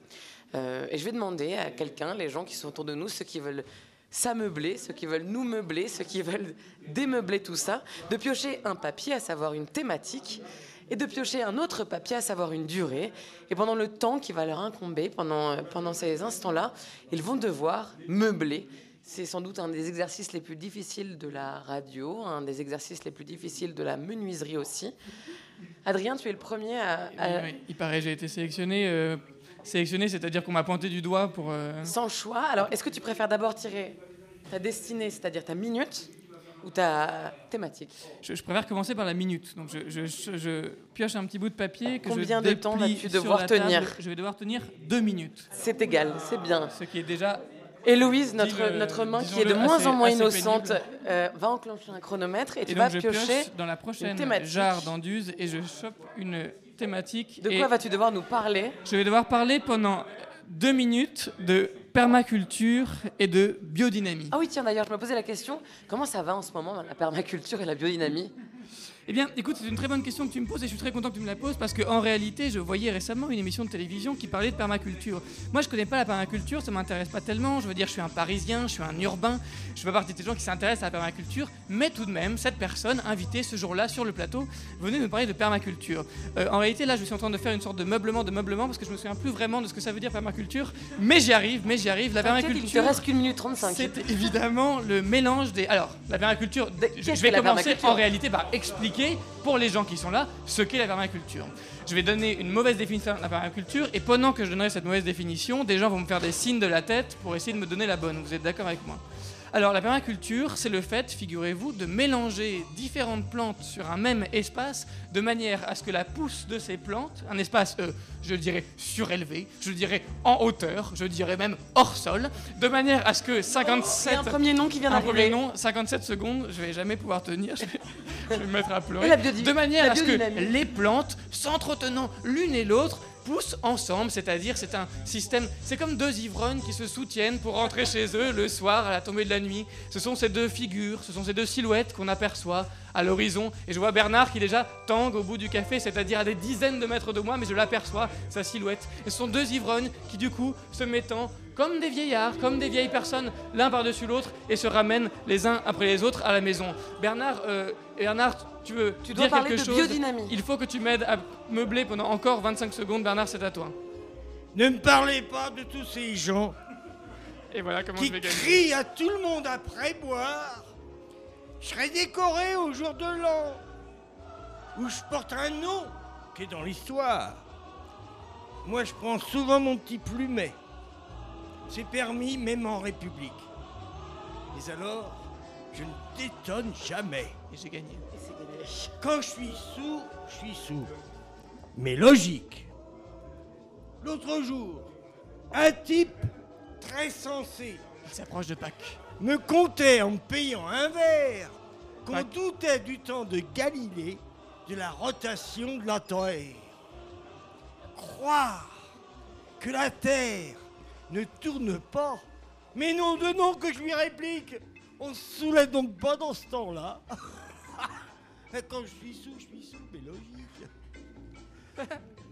Et je vais demander à quelqu'un, les gens qui sont autour de nous, ceux qui veulent s'ameubler, ceux qui veulent nous meubler, ceux qui veulent démeubler tout ça, de piocher un papier, à savoir une thématique, et de piocher un autre papier, à savoir une durée. Et pendant le temps qui va leur incomber, pendant ces instants-là, ils vont devoir meubler. C'est sans doute un des exercices les plus difficiles de la radio, un des exercices les plus difficiles de la menuiserie aussi. Adrien, tu es le premier à... Oui, il paraît, j'ai été sélectionné. Sélectionné, c'est-à-dire qu'on m'a pointé du doigt pour... Sans choix. Alors, est-ce que tu préfères d'abord tirer ta destinée, c'est-à-dire ta minute, ou ta thématique? Je préfère commencer par la minute. Donc, je pioche un petit bout de papier que Combien je de temps déplie vas-tu sur devoir la tenir? table. Je vais devoir tenir 2 minutes. C'est égal, c'est bien. Ce qui est déjà... Héloïse, notre main qui est de moins en moins innocente, va enclencher un chronomètre et tu vas je piocher pioche dans la prochaine jarre d'enduise et je chope une thématique. De quoi vas-tu devoir nous parler? Je vais devoir parler pendant 2 minutes de permaculture et de biodynamie. Ah oui, tiens, d'ailleurs, je me posais la question, comment ça va en ce moment, la permaculture et la biodynamie? Eh bien, écoute, c'est une très bonne question que tu me poses et je suis très content que tu me la poses parce qu'en réalité, je voyais récemment une émission de télévision qui parlait de permaculture. Moi, je connais pas la permaculture, ça m'intéresse pas tellement. Je veux dire, je suis un Parisien, je suis un urbain, je fais partie des gens qui s'intéressent à la permaculture, mais tout de même, cette personne invitée ce jour-là sur le plateau venait nous parler de permaculture. En réalité, là, je suis en train de faire une sorte de meublement parce que je me souviens plus vraiment de ce que ça veut dire permaculture, mais j'y arrive. La permaculture. Il te reste qu'1 minute 35. C'est évidemment le mélange des. Alors, la permaculture. Je vais commencer en réalité par expliquer pour les gens qui sont là ce qu'est la permaculture. Je vais donner une mauvaise définition de la permaculture et pendant que je donnerai cette mauvaise définition, des gens vont me faire des signes de la tête pour essayer de me donner la bonne. Vous êtes d'accord avec moi? Alors la permaculture, c'est le fait, figurez-vous, de mélanger différentes plantes sur un même espace de manière à ce que la pousse de ces plantes, un espace, je dirais, surélevé, je dirais en hauteur, je dirais même hors sol, de manière à ce que 57... Il y a un premier nom qui vient d'arriver. 57 secondes, je vais jamais pouvoir tenir, je vais me mettre à pleurer. Et de manière à ce que biodynamie. les plantes, s'entretenant l'une et l'autre, poussent ensemble, c'est-à-dire c'est un système, c'est comme 2 ivrognes qui se soutiennent pour rentrer chez eux le soir à la tombée de la nuit. Ce sont ces 2 figures, ce sont ces 2 silhouettes qu'on aperçoit à l'horizon. Et je vois Bernard qui déjà tangue au bout du café, c'est-à-dire à des dizaines de mètres de moi, mais je l'aperçois, sa silhouette. Et ce sont 2 ivrognes qui du coup se mettant comme des vieillards, comme des vieilles personnes, l'un par-dessus l'autre, et se ramènent les uns après les autres à la maison. Bernard, tu veux dois dire parler quelque de chose? biodynamie. Il faut que tu m'aides à meubler pendant encore 25 secondes. Bernard, c'est à toi. Ne me parlez pas de tous ces gens Et voilà comment qui je vais gagner. crient à tout le monde après boire. Je serai décoré au jour de l'an, où je porte un nom qui est dans l'histoire. Moi, je prends souvent mon petit plumet. C'est permis même en République. Mais alors, je ne t'étonne jamais. Et j'ai gagné. Quand je suis sous. Mais logique. L'autre jour, un type très sensé Il s'approche de Pâques. me comptait en me payant un verre qu'on doutait du temps de Galilée de la rotation de la Terre. Croire que la Terre ne tourne pas, mais non de nom que je lui réplique, on se soulève donc pas dans ce temps-là. Quand je suis sous, mais logique.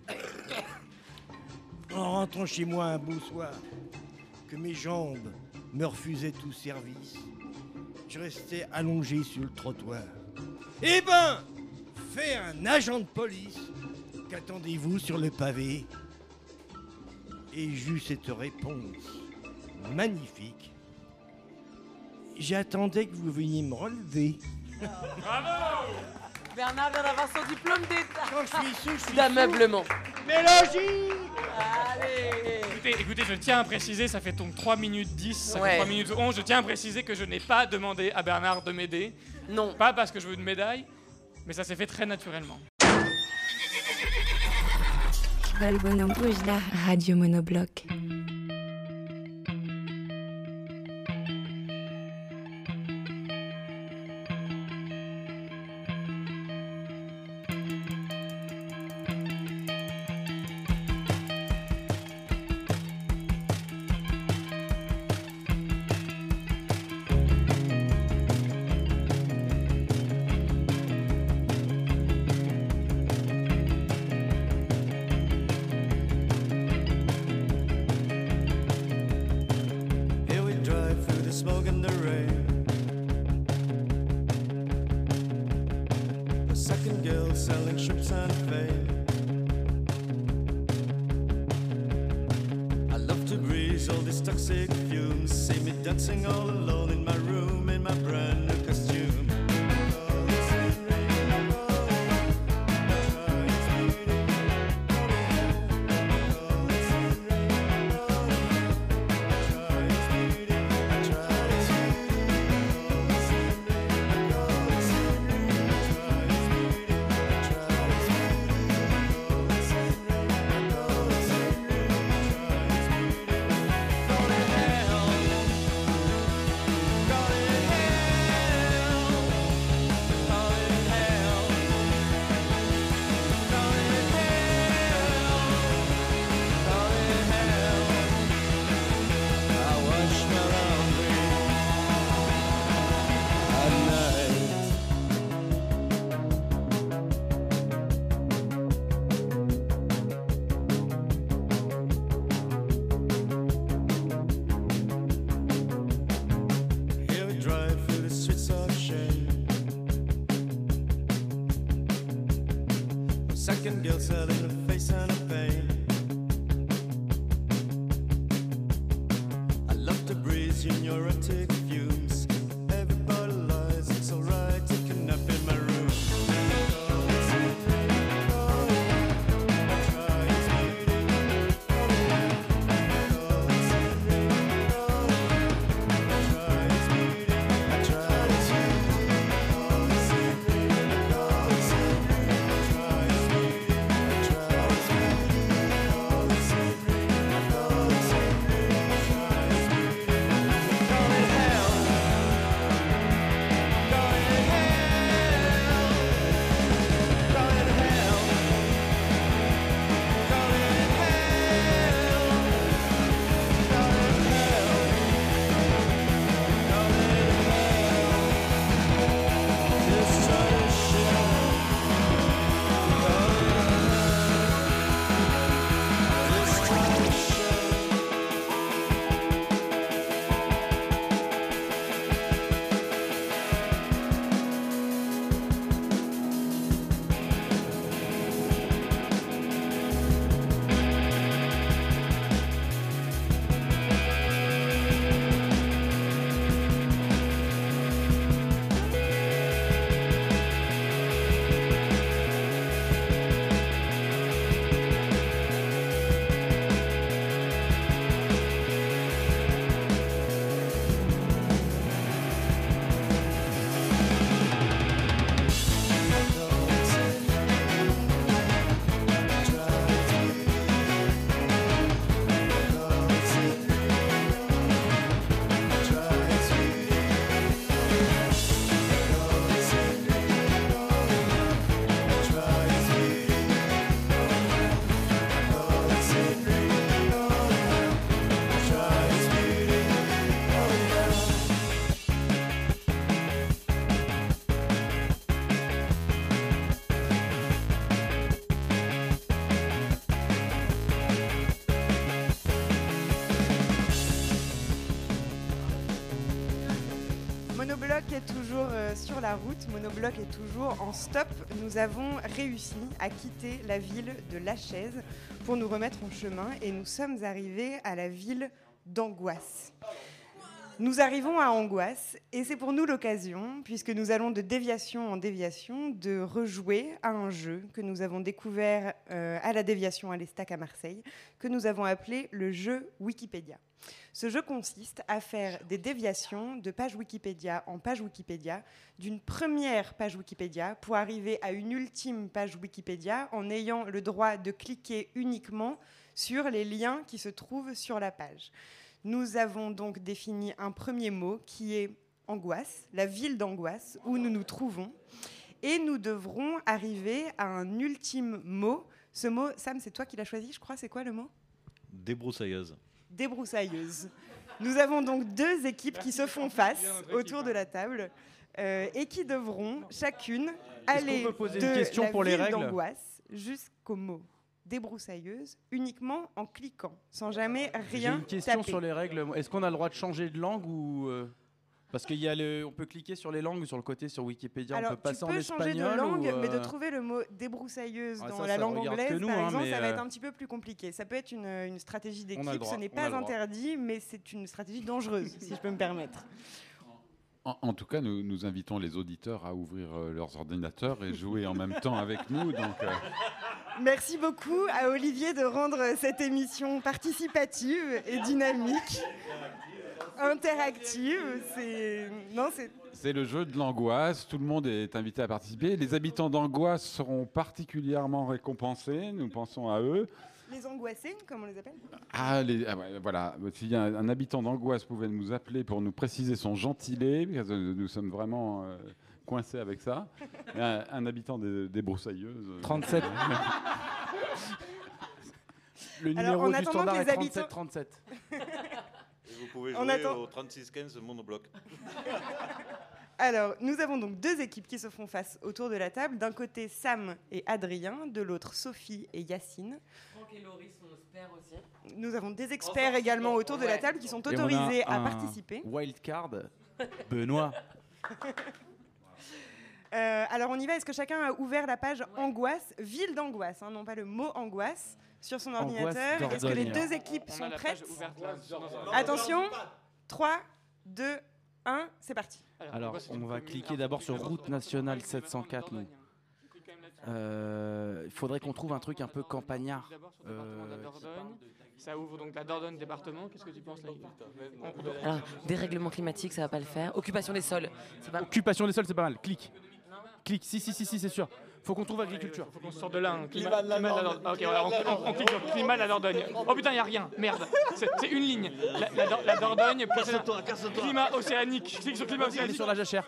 En rentrant chez moi un beau soir, que mes jambes me refusaient tout service, je restais allongé sur le trottoir. Eh ben, fait un agent de police, qu'attendez-vous sur le pavé? Et j'eus cette réponse magnifique. J'attendais que vous veniez me relever. Bravo! Bernard vient d'avoir son diplôme d'état. Quand je suis sous, je suis d'ameublement. Mais logique! Allez! Écoutez, je tiens à préciser, ça fait donc 3 minutes 10, ça Ouais. fait 3 minutes 11, je tiens à préciser que je n'ai pas demandé à Bernard de m'aider. Non. Pas parce que je veux une médaille, mais ça s'est fait très naturellement. Radio Monobloc. rain. A second girl selling shrimps and fame. I love to breathe all these toxic fumes. See me dancing all alone in my room in my brand new costume. Second girl selling a face and a pain. I love to breathe in your attic fumes. Everybody lies, it's alright, you can nap in my room. Monobloc est toujours sur la route, Monobloc est toujours en stop. Nous avons réussi à quitter la ville de Lachaise pour nous remettre en chemin et nous sommes arrivés à la ville d'Angoisse. Nous arrivons à Angoisse et c'est pour nous l'occasion, puisque nous allons de déviation en déviation, de rejouer à un jeu que nous avons découvert à la déviation à l'Estac à Marseille, que nous avons appelé le jeu Wikipédia. Ce jeu consiste à faire des déviations de page Wikipédia en page Wikipédia, d'une première page Wikipédia pour arriver à une ultime page Wikipédia en ayant le droit de cliquer uniquement sur les liens qui se trouvent sur la page. Nous avons donc défini un premier mot qui est Angoisse, la ville d'Angoisse où nous nous trouvons. Et nous devrons arriver à un ultime mot. Ce mot, Sam, c'est toi qui l'as choisi, je crois. C'est quoi le mot ? Débroussailleuse. Débroussailleuse. Nous avons donc deux équipes qui se font face autour de la table et qui devront chacune aller poser de une question la pour les ville règles d'Angoisse jusqu'au mot débroussailleuse uniquement en cliquant, sans jamais J'ai rien une question taper. sur les règles. Est-ce qu'on a le droit de changer de langue ou Parce on peut cliquer sur les langues sur le côté sur Wikipédia. Alors, on peut passer en tu peux changer de espagnol langue, ou, mais de trouver le mot débroussailleuse Ah, dans ça la langue regarde anglaise, que nous, par hein, exemple, mais, ça va être un petit peu plus compliqué. Ça peut être une stratégie On a le d'équipe, droit, ce n'est on a pas le droit. interdit, mais c'est une stratégie dangereuse, si je peux me permettre. En tout cas, nous invitons les auditeurs à ouvrir leurs ordinateurs et jouer en même temps avec nous. Donc, Merci beaucoup à Olivier de rendre cette émission participative et dynamique, interactive. c'est le jeu de l'angoisse. Tout le monde est invité à participer. Les habitants d'Angoisse seront particulièrement récompensés. Nous pensons à eux. Les angoissés, comme on les appelle. Voilà. Si un habitant d'Angoisse pouvait nous appeler pour nous préciser son gentilé, parce que nous sommes vraiment coincés avec ça. Un habitant des Broussailleuses. 37. Le numéro du standard est 37-37. Et vous pouvez On jouer attend- au 36-15 monobloc. Alors, nous avons donc deux équipes qui se font face autour de la table. D'un côté, Sam et Adrien. De l'autre, Sophie et Yacine. Franck et Laurie sont experts aussi. Nous avons des experts également autour de la table qui sont Et on a autorisés à un participer. Wildcard, Benoît. Alors, on y va. Est-ce que chacun a ouvert la page angoisse, ville d'angoisse, hein, non pas le mot angoisse, sur son Angoisse ordinateur? Est-ce que les Dordogne. deux équipes On a sont la page prêtes? ouverte là, sur notre- Attention, 3, 2, 1, c'est parti. Alors, on va cliquer d'abord sur route nationale 704. Nous. Il faudrait qu'on trouve un truc un peu campagnard. La Dordogne. Ça ouvre donc la Dordogne département. Qu'est-ce que tu penses là Alors, dérèglement climatique, ça va pas le faire. Occupation des sols, c'est pas... Occupation des sols, c'est pas mal. Clique. Clique. Si, c'est sûr. Faut qu'on trouve agriculture. Faut qu'on sorte de là. Hein. Climat de la Dordogne. Ah, ok, voilà, on clique sur climat de la Dordogne. Oh putain, y a rien. Merde. C'est une ligne. La Dordogne. Casse-toi. Climat océanique. Je clique sur climat On est océanique. sur la jachère.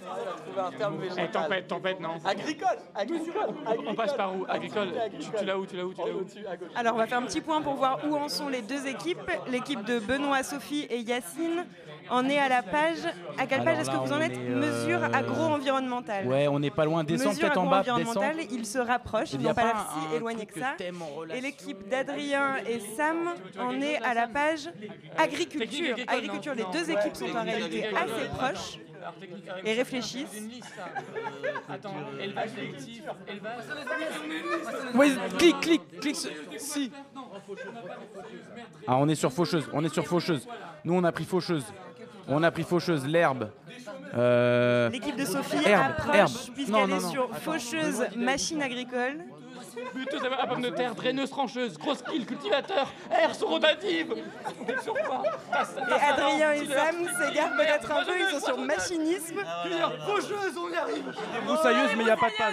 Tempête, non. Agricole. On passe par où? Agricole. Tu l'as où? Alors, on va faire un petit point pour voir où en sont les deux équipes. L'équipe de Benoît, Sophie et Yacine en est à la page. À quelle page Alors est-ce là, que vous en on êtes? est, Mesure agro-environnementale. Ouais, on n'est pas loin. Descends Mesure peut-être en bas. Descends. agro-environnementale, ils se rapprochent, Il ils y a n'ont pas pas l'air si un éloignés que truc ça. de thème en relation. Et l'équipe d'Adrien et Sam en est à la page agriculture. Agriculture, les deux équipes sont en réalité assez proches et réfléchissent. Attends, élevage sélectif, élevage. Oui, clique. Si. Ah, on est sur faucheuse. Nous, on a pris faucheuse. L'herbe. L'équipe de Sophie herbe. approche puisqu'elle Non. est sur faucheuse, machine agricole. Buteuse à pomme de terre, draineuse trancheuse, grosse pile, cultivateur, air sous rotative. On est sur quoi? Et Adrien et Sam s'égarent peut-être un peu, ils sont sur machinisme. Faucheuse, on y arrive. Broussailleuse, mais il n'y a pas de page.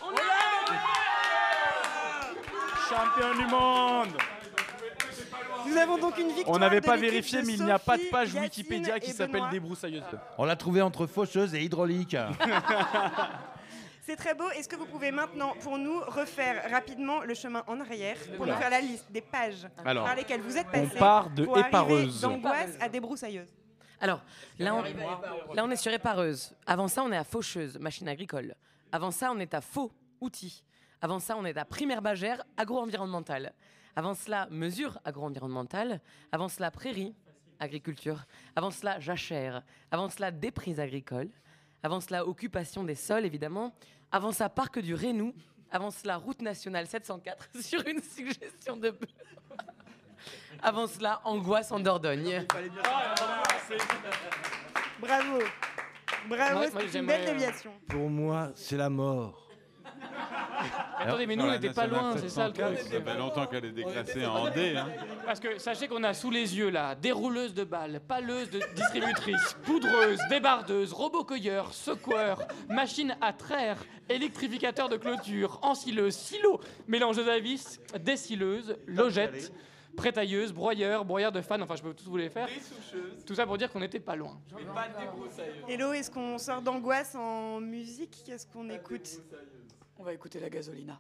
Champion du monde. Nous avons donc une victoire. On n'avait de pas l'équipe vérifié, de mais il n'y a pas de Sophie, page Yacine Wikipédia qui et s'appelle Benoît. Débroussailleuse. On l'a trouvé entre faucheuse et hydraulique. C'est très beau. Est-ce que vous pouvez maintenant, pour nous, refaire rapidement le chemin en arrière pour nous faire la liste des pages Alors, par lesquelles vous êtes on passés part de pour arriver épareuse. d'angoisse à débroussailleuse? Alors, là on est sur épareuse. Avant ça, on est à faucheuse, machine agricole. Avant ça, on est à faux, outils. Avant ça, on est à primaire bagère, agro-environnementale. Avant cela, mesure agro-environnementale. Avant cela, prairie, agriculture. Avant cela, jachère. Avant cela, déprise agricole. Avant cela, occupation des sols, évidemment. Avant ça, parc du Rénou. Avant cela, route nationale 704, sur une suggestion de... Avant cela, angoisse en Dordogne. Bravo. Bravo, Moi, c'est une belle j'aimerais, déviation. Pour moi, c'est la mort. Attendez, mais nous on n'était pas loin, c'est ça le truc. Ça fait longtemps qu'elle est déclassée en D. Hein. Parce que sachez qu'on a sous les yeux là dérouleuse de balles, paleuse de distributrice, poudreuse, débardeuse, robot-cueilleur, secoueur, machine à traire, électrificateur de clôture, ensileuse, silo, mélangeuse à vis, dessilleuse, logette, prétailleuse, broyeur de fan, enfin je peux tous vous les faire. Tout ça pour dire qu'on n'était pas loin. Hello, est-ce qu'on sort d'angoisse en musique? Qu'est-ce qu'on écoute? On va écouter la gasolina.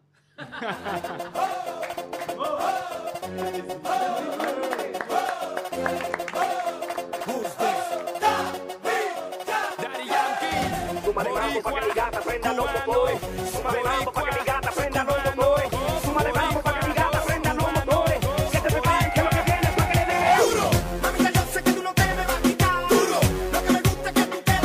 Súmale mambo pa' que mi gata prenda los motores. Súmale mambo pa' que mi gata prenda los motores. Súmale mambo pa' que mi gata prenda los motores. Que te preparen que lo que viene es pa' que le dé duro. Mamita, yo sé que tú no te me vas a quitar. Duro. Lo que me gusta es que tú te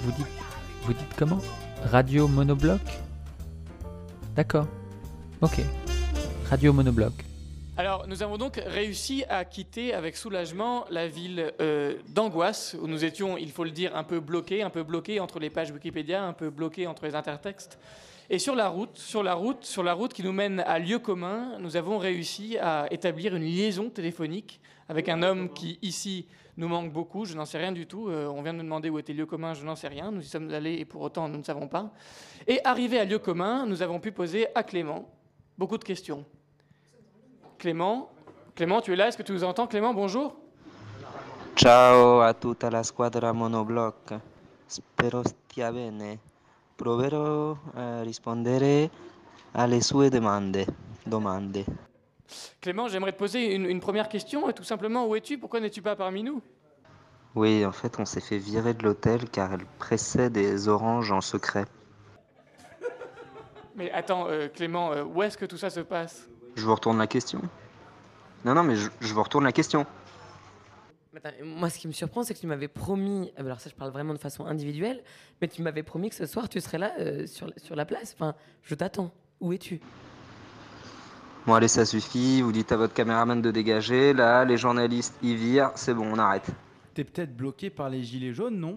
Vous dites comment? Radio Monobloc? D'accord. Ok. Radio Monobloc. Alors, nous avons donc réussi à quitter avec soulagement la ville d'Angoisse, où nous étions, il faut le dire, un peu bloqués entre les pages Wikipédia, un peu bloqués entre les intertextes. Et sur la route qui nous mène à lieu commun, nous avons réussi à établir une liaison téléphonique avec un homme qui, ici, nous manque beaucoup. Je n'en sais rien du tout. On vient de nous demander où était lieu commun, je n'en sais rien. Nous y sommes allés et pour autant, nous ne savons pas. Et arrivé à lieu commun, nous avons pu poser à Clément beaucoup de questions. Clément, tu es là? Est-ce que tu nous entends? Clément, bonjour. Ciao a tutta la squadra Monobloc. Spero stia bene. Proverò a rispondere alle sue domande. Clément, j'aimerais te poser une première question. Tout simplement, où es-tu? Pourquoi n'es-tu pas parmi nous? Oui, en fait, on s'est fait virer de l'hôtel car elle pressait des oranges en secret. Mais attends, Clément, où est-ce que tout ça se passe? Je vous retourne la question. Non, mais je vous retourne la question. Attends, moi, ce qui me surprend, c'est que tu m'avais promis, alors ça, je parle vraiment de façon individuelle, mais tu m'avais promis que ce soir, tu serais là sur la place. Enfin, je t'attends. Où es-tu? Bon, allez, ça suffit. Vous dites à votre caméraman de dégager. Là, les journalistes y virent. C'est bon, on arrête. T'es peut-être bloqué par les gilets jaunes, non?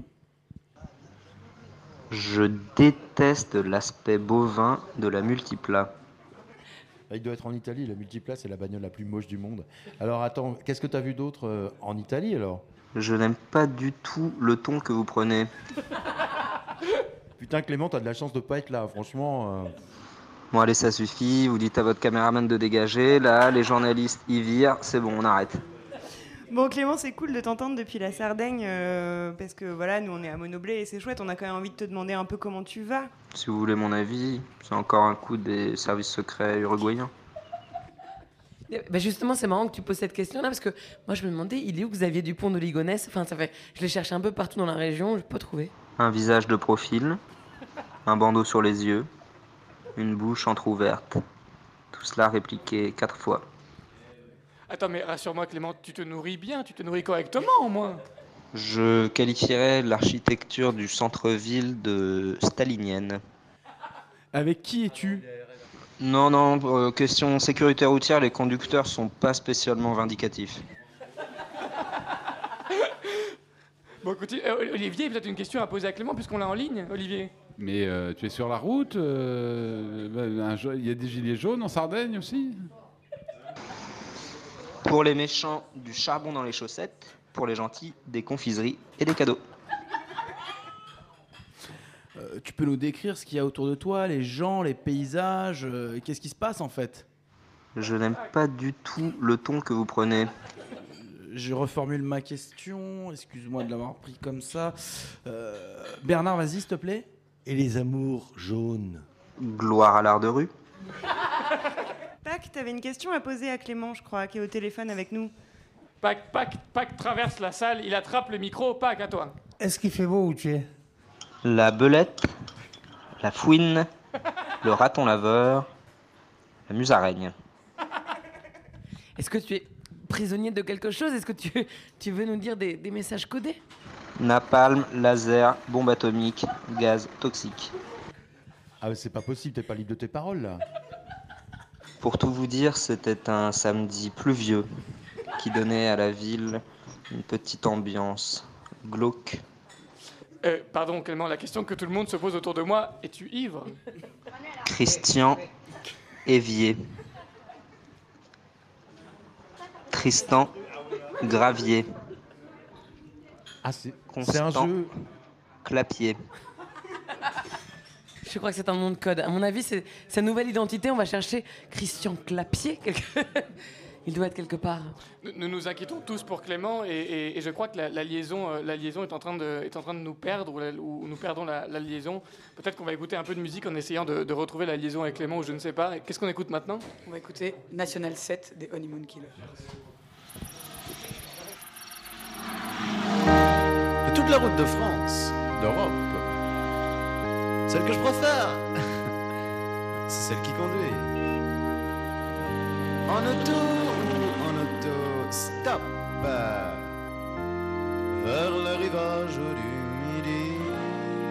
Je déteste l'aspect bovin de la multipla. Il doit être en Italie, la multipla, c'est la bagnole la plus moche du monde. Alors attends, qu'est-ce que t'as vu d'autre en Italie alors? Je n'aime pas du tout le ton que vous prenez. Putain Clément, t'as de la chance de pas être là, franchement. Bon allez, ça suffit, vous dites à votre caméraman de dégager, là, les journalistes y virent, c'est bon, on arrête. Bon Clément, c'est cool de t'entendre depuis la Sardaigne, parce que voilà, nous on est à Monoblé et c'est chouette, on a quand même envie de te demander un peu comment tu vas. Si vous voulez mon avis, c'est encore un coup des services secrets uruguayens. Bah justement, c'est marrant que tu poses cette question-là, parce que moi je me demandais, il est où Xavier Dupont de Ligonnès? Enfin, je l'ai cherché un peu partout dans la région, je l'ai pas trouvé. Un visage de profil, un bandeau sur les yeux, une bouche entrouverte. Tout cela répliqué 4 fois. Attends, mais rassure-moi Clément, tu te nourris bien, tu te nourris correctement au moins. Je qualifierais l'architecture du centre-ville de stalinienne. Avec qui es-tu? Non, question sécurité routière, les conducteurs sont pas spécialement vindicatifs. Bon, écoutez, Olivier, peut-être une question à poser à Clément, puisqu'on l'a en ligne, Olivier. Mais tu es sur la route? Il y a des gilets jaunes en Sardaigne aussi? Pour les méchants, du charbon dans les chaussettes. Pour les gentils, des confiseries et des cadeaux. Tu peux nous décrire ce qu'il y a autour de toi, les gens, les paysages, qu'est-ce qui se passe en fait? Je n'aime pas du tout le ton que vous prenez. Je reformule ma question, excuse-moi de l'avoir pris comme ça. Bernard, vas-y s'il te plaît. Et les amours jaunes? Gloire à l'art de rue. Pac, t'avais une question à poser à Clément, je crois, qui est au téléphone avec nous. Pac traverse la salle, il attrape le micro. Pac, à toi. Est-ce qu'il fait beau où tu es? La belette, la fouine, le raton laveur, la musaraigne. Est-ce que tu es prisonnier de quelque chose? Est-ce que tu veux nous dire des messages codés? Napalm, laser, bombe atomique, gaz toxique. Ah mais c'est pas possible, t'es pas libre de tes paroles là. Pour tout vous dire, c'était un samedi pluvieux qui donnait à la ville une petite ambiance glauque. Pardon Clément, la question que tout le monde se pose autour de moi, es-tu ivre? Christian Évier. Tristan Gravier. Ah c'est Constant un jeu. Clapier. Je crois que c'est un nom de code. À mon avis, c'est sa nouvelle identité. On va chercher Christian Clapier. Il doit être quelque part. Nous nous inquiétons tous pour Clément et je crois que la liaison est en train de nous perdre ou nous perdons la liaison. Peut-être qu'on va écouter un peu de musique en essayant de retrouver la liaison avec Clément ou je ne sais pas. Qu'est-ce qu'on écoute maintenant? On va écouter National 7 des Honeymoon Killers. De toute la route de France, d'Europe, celle que je préfère, c'est celle qui conduit. En auto ou en auto-stop, vers le rivage du Midi.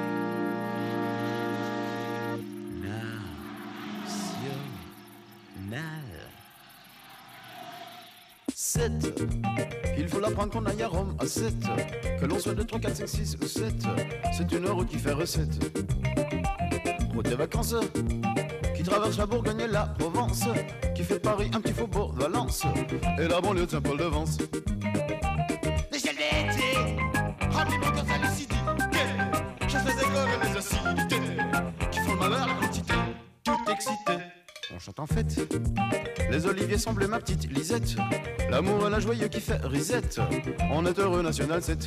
7. Il faut l'apprendre qu'on aille à Rome à 7. Que l'on soit 2, 3, 4, 5, 6 ou 7. C'est une route qui fait recette. Route des vacances qui traverse la Bourgogne et la Provence, qui fait de Paris un petit faubourg de Valence et la banlieue de Saint-Paul-de-Vence. L'échelle d'été remplit mon cœur de lucidité. Chasse les écoles et les acidités qui font le malheur la quantité. Tout excité, on chante en fête. Les oliviers semblent ma petite Lisette. L'amour et la joyeux qui fait risette. On est heureux, National 7.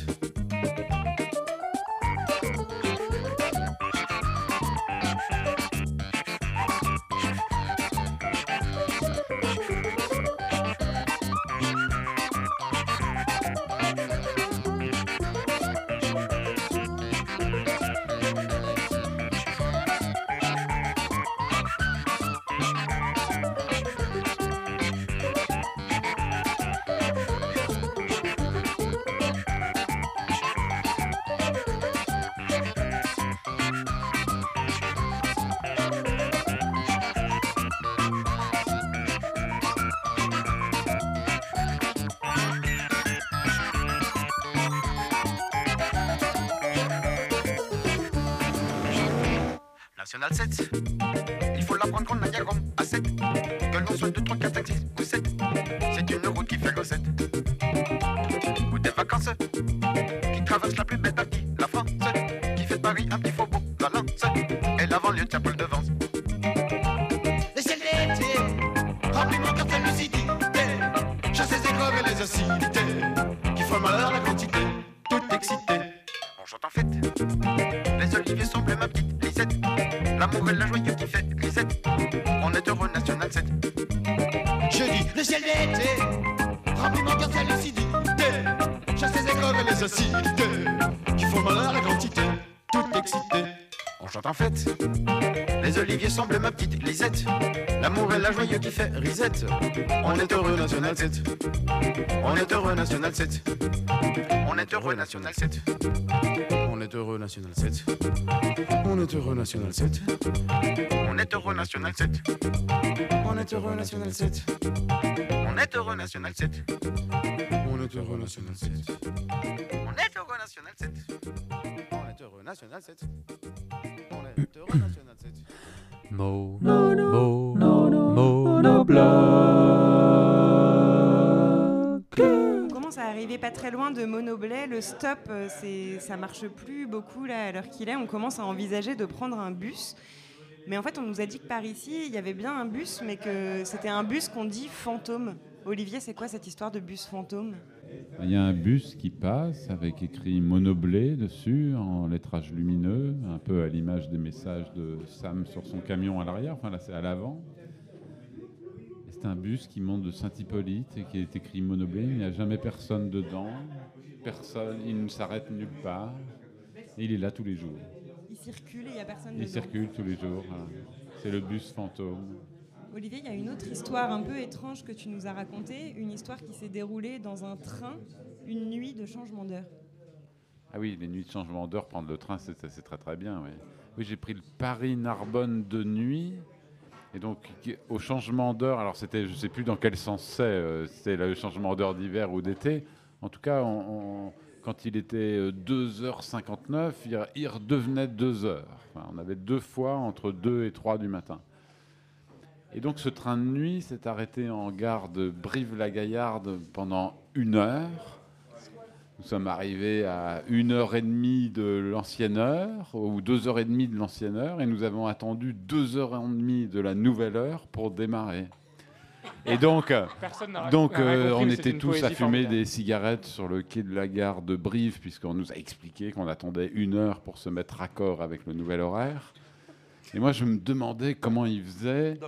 National 7, il faut l'apprendre qu'on aille à Rome à 7. Que l'on soit 2, 3, 4, 5, 6 ou 7. C'est une route qui fait recette. Ou des vacances qui traversent la plus belle partie, la France, qui fait de Paris un petit faubourg, Valence et la banlieue de Saint-Paul-de-Vence. L'échelle d'été remplit mon cœur de lucidité. Chasse les écoles et les acidités qui font le malheur la quantité. Tout excité, on chante en fête. Les oliviers semblent ma petite Lisette. L'amour et la joyeux qui fait risette. On est heureux, National 7. Je dis l'échelle d'été remplit mon cœur de lucidité. Chasse les écoles et les acidités qui font le malheur la quantité. Tout excité, on chante en fête. Les oliviers semblent ma petite Lisette. L'amour et la joyeux qui fait risette. On est heureux, National 7. On est heureux, National 7. On est heureux, National 7. On est heureux, National 7. On est heureux, National 7. On est heureux, National 7. On est heureux, National 7. On est heureux, National 7. On est heureux, National 7. On est heureux, National 7. On est heureux, National 7. On est heureux, National 7. On commence à arriver pas très loin de Monoblet. Le stop, ça marche plus beaucoup là à l'heure qu'il est. On commence à envisager de prendre un bus. Mais en fait, on nous a dit que par ici, il y avait bien un bus, mais que c'était un bus qu'on dit fantôme. Olivier, c'est quoi cette histoire de bus fantôme ? Il y a un bus qui passe avec écrit Monoblet dessus, en lettrage lumineux, un peu à l'image des messages de Sam sur son camion à l'arrière, enfin là c'est à l'avant. Et c'est un bus qui monte de Saint-Hippolyte et qui est écrit Monoblet, il n'y a jamais personne dedans, personne, il ne s'arrête nulle part, et il est là tous les jours. Il circule et il n'y a personne dedans. Il circule tous les jours, voilà. C'est le bus fantôme. Olivier, il y a une autre histoire un peu étrange que tu nous as racontée, une histoire qui s'est déroulée dans un train, une nuit de changement d'heure. Ah oui, les nuits de changement d'heure, prendre le train, c'est très très bien. Oui, oui, j'ai pris le Paris-Narbonne de nuit, et donc au changement d'heure, alors c'était, je ne sais plus dans quel sens c'était le changement d'heure d'hiver ou d'été, en tout cas, quand il était 2h59, il redevenait 2h. Enfin, on avait 2 fois entre 2 et 3 du matin. Et donc ce train de nuit s'est arrêté en gare de Brive-la-Gaillarde pendant 1 heure. Nous sommes arrivés à 1h30 de l'ancienne heure, ou 2h30 de l'ancienne heure, et nous avons attendu 2h30 de la nouvelle heure pour démarrer. Et donc on était tous à fumer des cigarettes sur le quai de la gare de Brive, puisqu'on nous a expliqué qu'on attendait 1 heure pour se mettre raccord avec le nouvel horaire. Et moi, je me demandais comment ils faisaient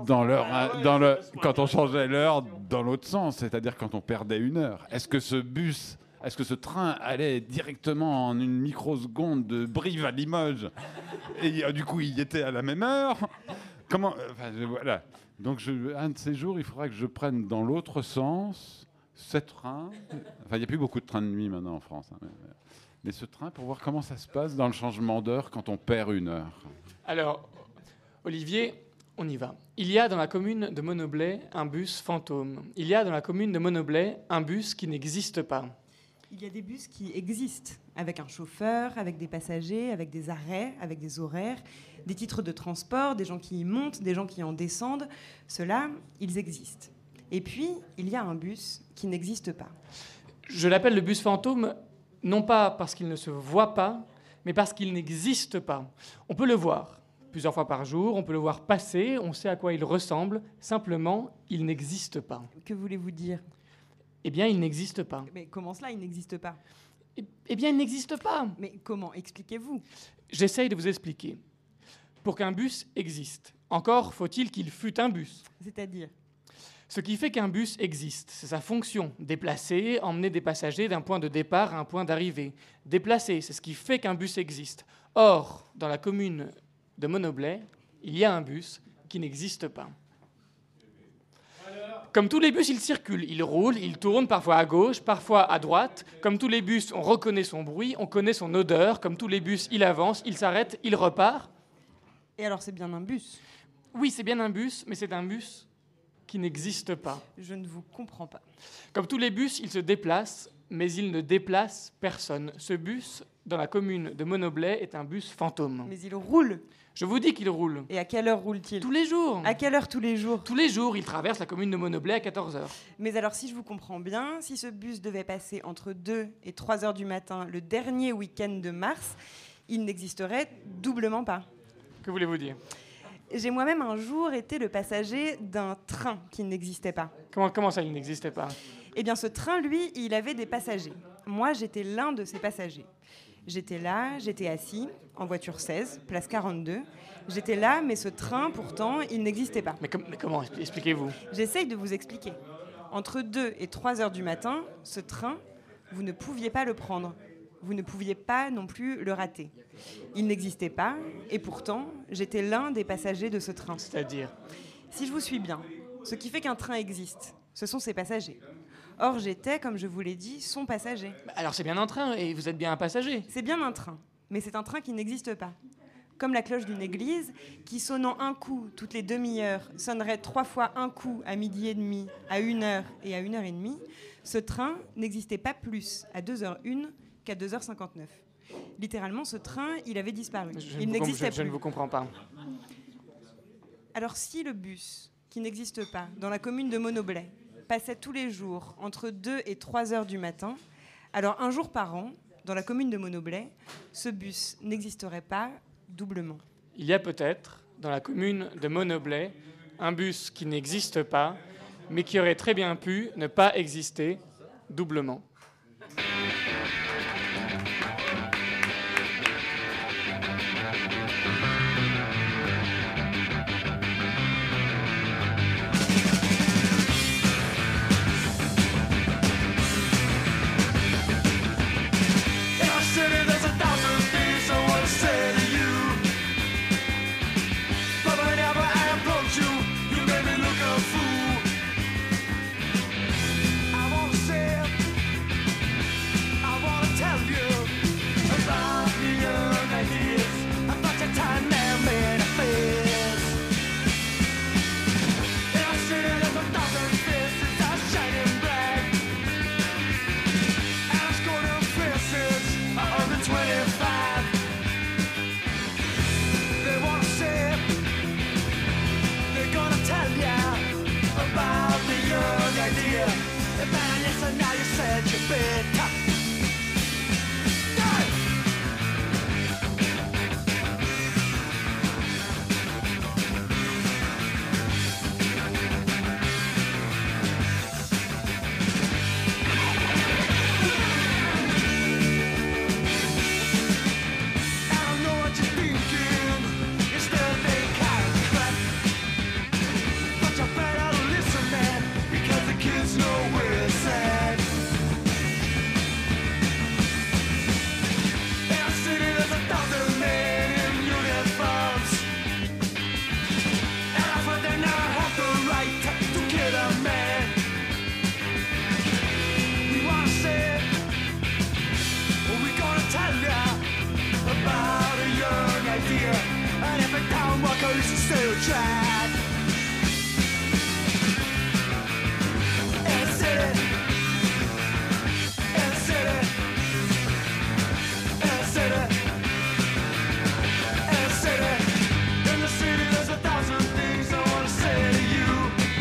quand on changeait l'heure dans l'autre sens, c'est-à-dire quand on perdait 1 heure. Est-ce que ce train allait directement en une microseconde de Brive à Limoges et du coup, il était à la même heure? Comment voilà. Donc, un de ces jours, il faudra que je prenne dans l'autre sens ce train. Enfin, il n'y a plus beaucoup de trains de nuit maintenant en France. Hein, mais ce train, pour voir comment ça se passe dans le changement d'heure quand on perd 1 heure. Alors, Olivier, On y va. Il y a dans la commune de Monoblet un bus fantôme. Il y a dans la commune de Monoblet un bus qui n'existe pas. Il y a des bus qui existent, avec un chauffeur, avec des passagers, avec des arrêts, avec des horaires, des titres de transport, des gens qui y montent, des gens qui en descendent. Ceux-là, ils existent. Et puis, il y a un bus qui n'existe pas. Je l'appelle le bus fantôme, non pas parce qu'il ne se voit pas, mais parce qu'il n'existe pas. On peut le voir plusieurs fois par jour, on peut le voir passer, on sait à quoi il ressemble, simplement, il n'existe pas. Que voulez-vous dire ? Eh bien, il n'existe pas. Mais comment cela, il n'existe pas ? Eh bien, il n'existe pas. Mais comment ? Expliquez-vous. J'essaye de vous expliquer. Pour qu'un bus existe, encore faut-il qu'il fût un bus. C'est-à-dire ? Ce qui fait qu'un bus existe, c'est sa fonction, déplacer, emmener des passagers d'un point de départ à un point d'arrivée. Déplacer, c'est ce qui fait qu'un bus existe. Or, dans la commune de Monoblet, il y a un bus qui n'existe pas. Comme tous les bus, il circule, il roule, il tourne, parfois à gauche, parfois à droite. Comme tous les bus, on reconnaît son bruit, on connaît son odeur. Comme tous les bus, il avance, il s'arrête, il repart. Et alors, c'est bien un bus ? Oui, c'est bien un bus, mais c'est un bus qui n'existe pas. Je ne vous comprends pas. Comme tous les bus, il se déplace, mais il ne déplace personne. Ce bus, dans la commune de Monoblet, est un bus fantôme. Mais il roule. Je vous dis qu'il roule. Et à quelle heure roule-t-il ? Tous les jours. À quelle heure tous les jours ? Tous les jours, il traverse la commune de Monoblet à 14h. Mais alors, si je vous comprends bien, si ce bus devait passer entre 2 et 3 heures du matin, le dernier week-end de mars, il n'existerait doublement pas. Que voulez-vous dire ? J'ai moi-même un jour été le passager d'un train qui n'existait pas. Comment ça, il n'existait pas ? Eh bien, ce train, lui, il avait des passagers. Moi, j'étais l'un de ces passagers. J'étais là, j'étais assis, en voiture 16, place 42. J'étais là, mais ce train, pourtant, il n'existait pas. Mais comment ? Expliquez-vous. J'essaye de vous expliquer. Entre 2 et 3 heures du matin, ce train, vous ne pouviez pas le prendre. Vous ne pouviez pas non plus le rater. Il n'existait pas, et pourtant, j'étais l'un des passagers de ce train. C'est-à-dire ? Si je vous suis bien, ce qui fait qu'un train existe, ce sont ses passagers. Or, j'étais, comme je vous l'ai dit, son passager. Alors c'est bien un train, et vous êtes bien un passager. C'est bien un train, mais c'est un train qui n'existe pas. Comme la cloche d'une église, qui sonnant un coup toutes les demi-heures, sonnerait 3 fois un coup à 12h30, à 1h et à 1h30, ce train n'existait pas plus à 2h01 qu'à 2h59. Littéralement, ce train, il avait disparu. Il n'existait plus. Je ne vous comprends pas. Alors si le bus, qui n'existe pas, dans la commune de Monoblet, passait tous les jours entre 2 et 3 heures du matin, alors un jour par an, dans la commune de Monoblet, ce bus n'existerait pas doublement. Il y a peut-être, dans la commune de Monoblet, un bus qui n'existe pas, mais qui aurait très bien pu ne pas exister doublement. And every town walker is still track. In the city, in the city, in the city, in the city, in the city, there's 1,000 things I want to say to you.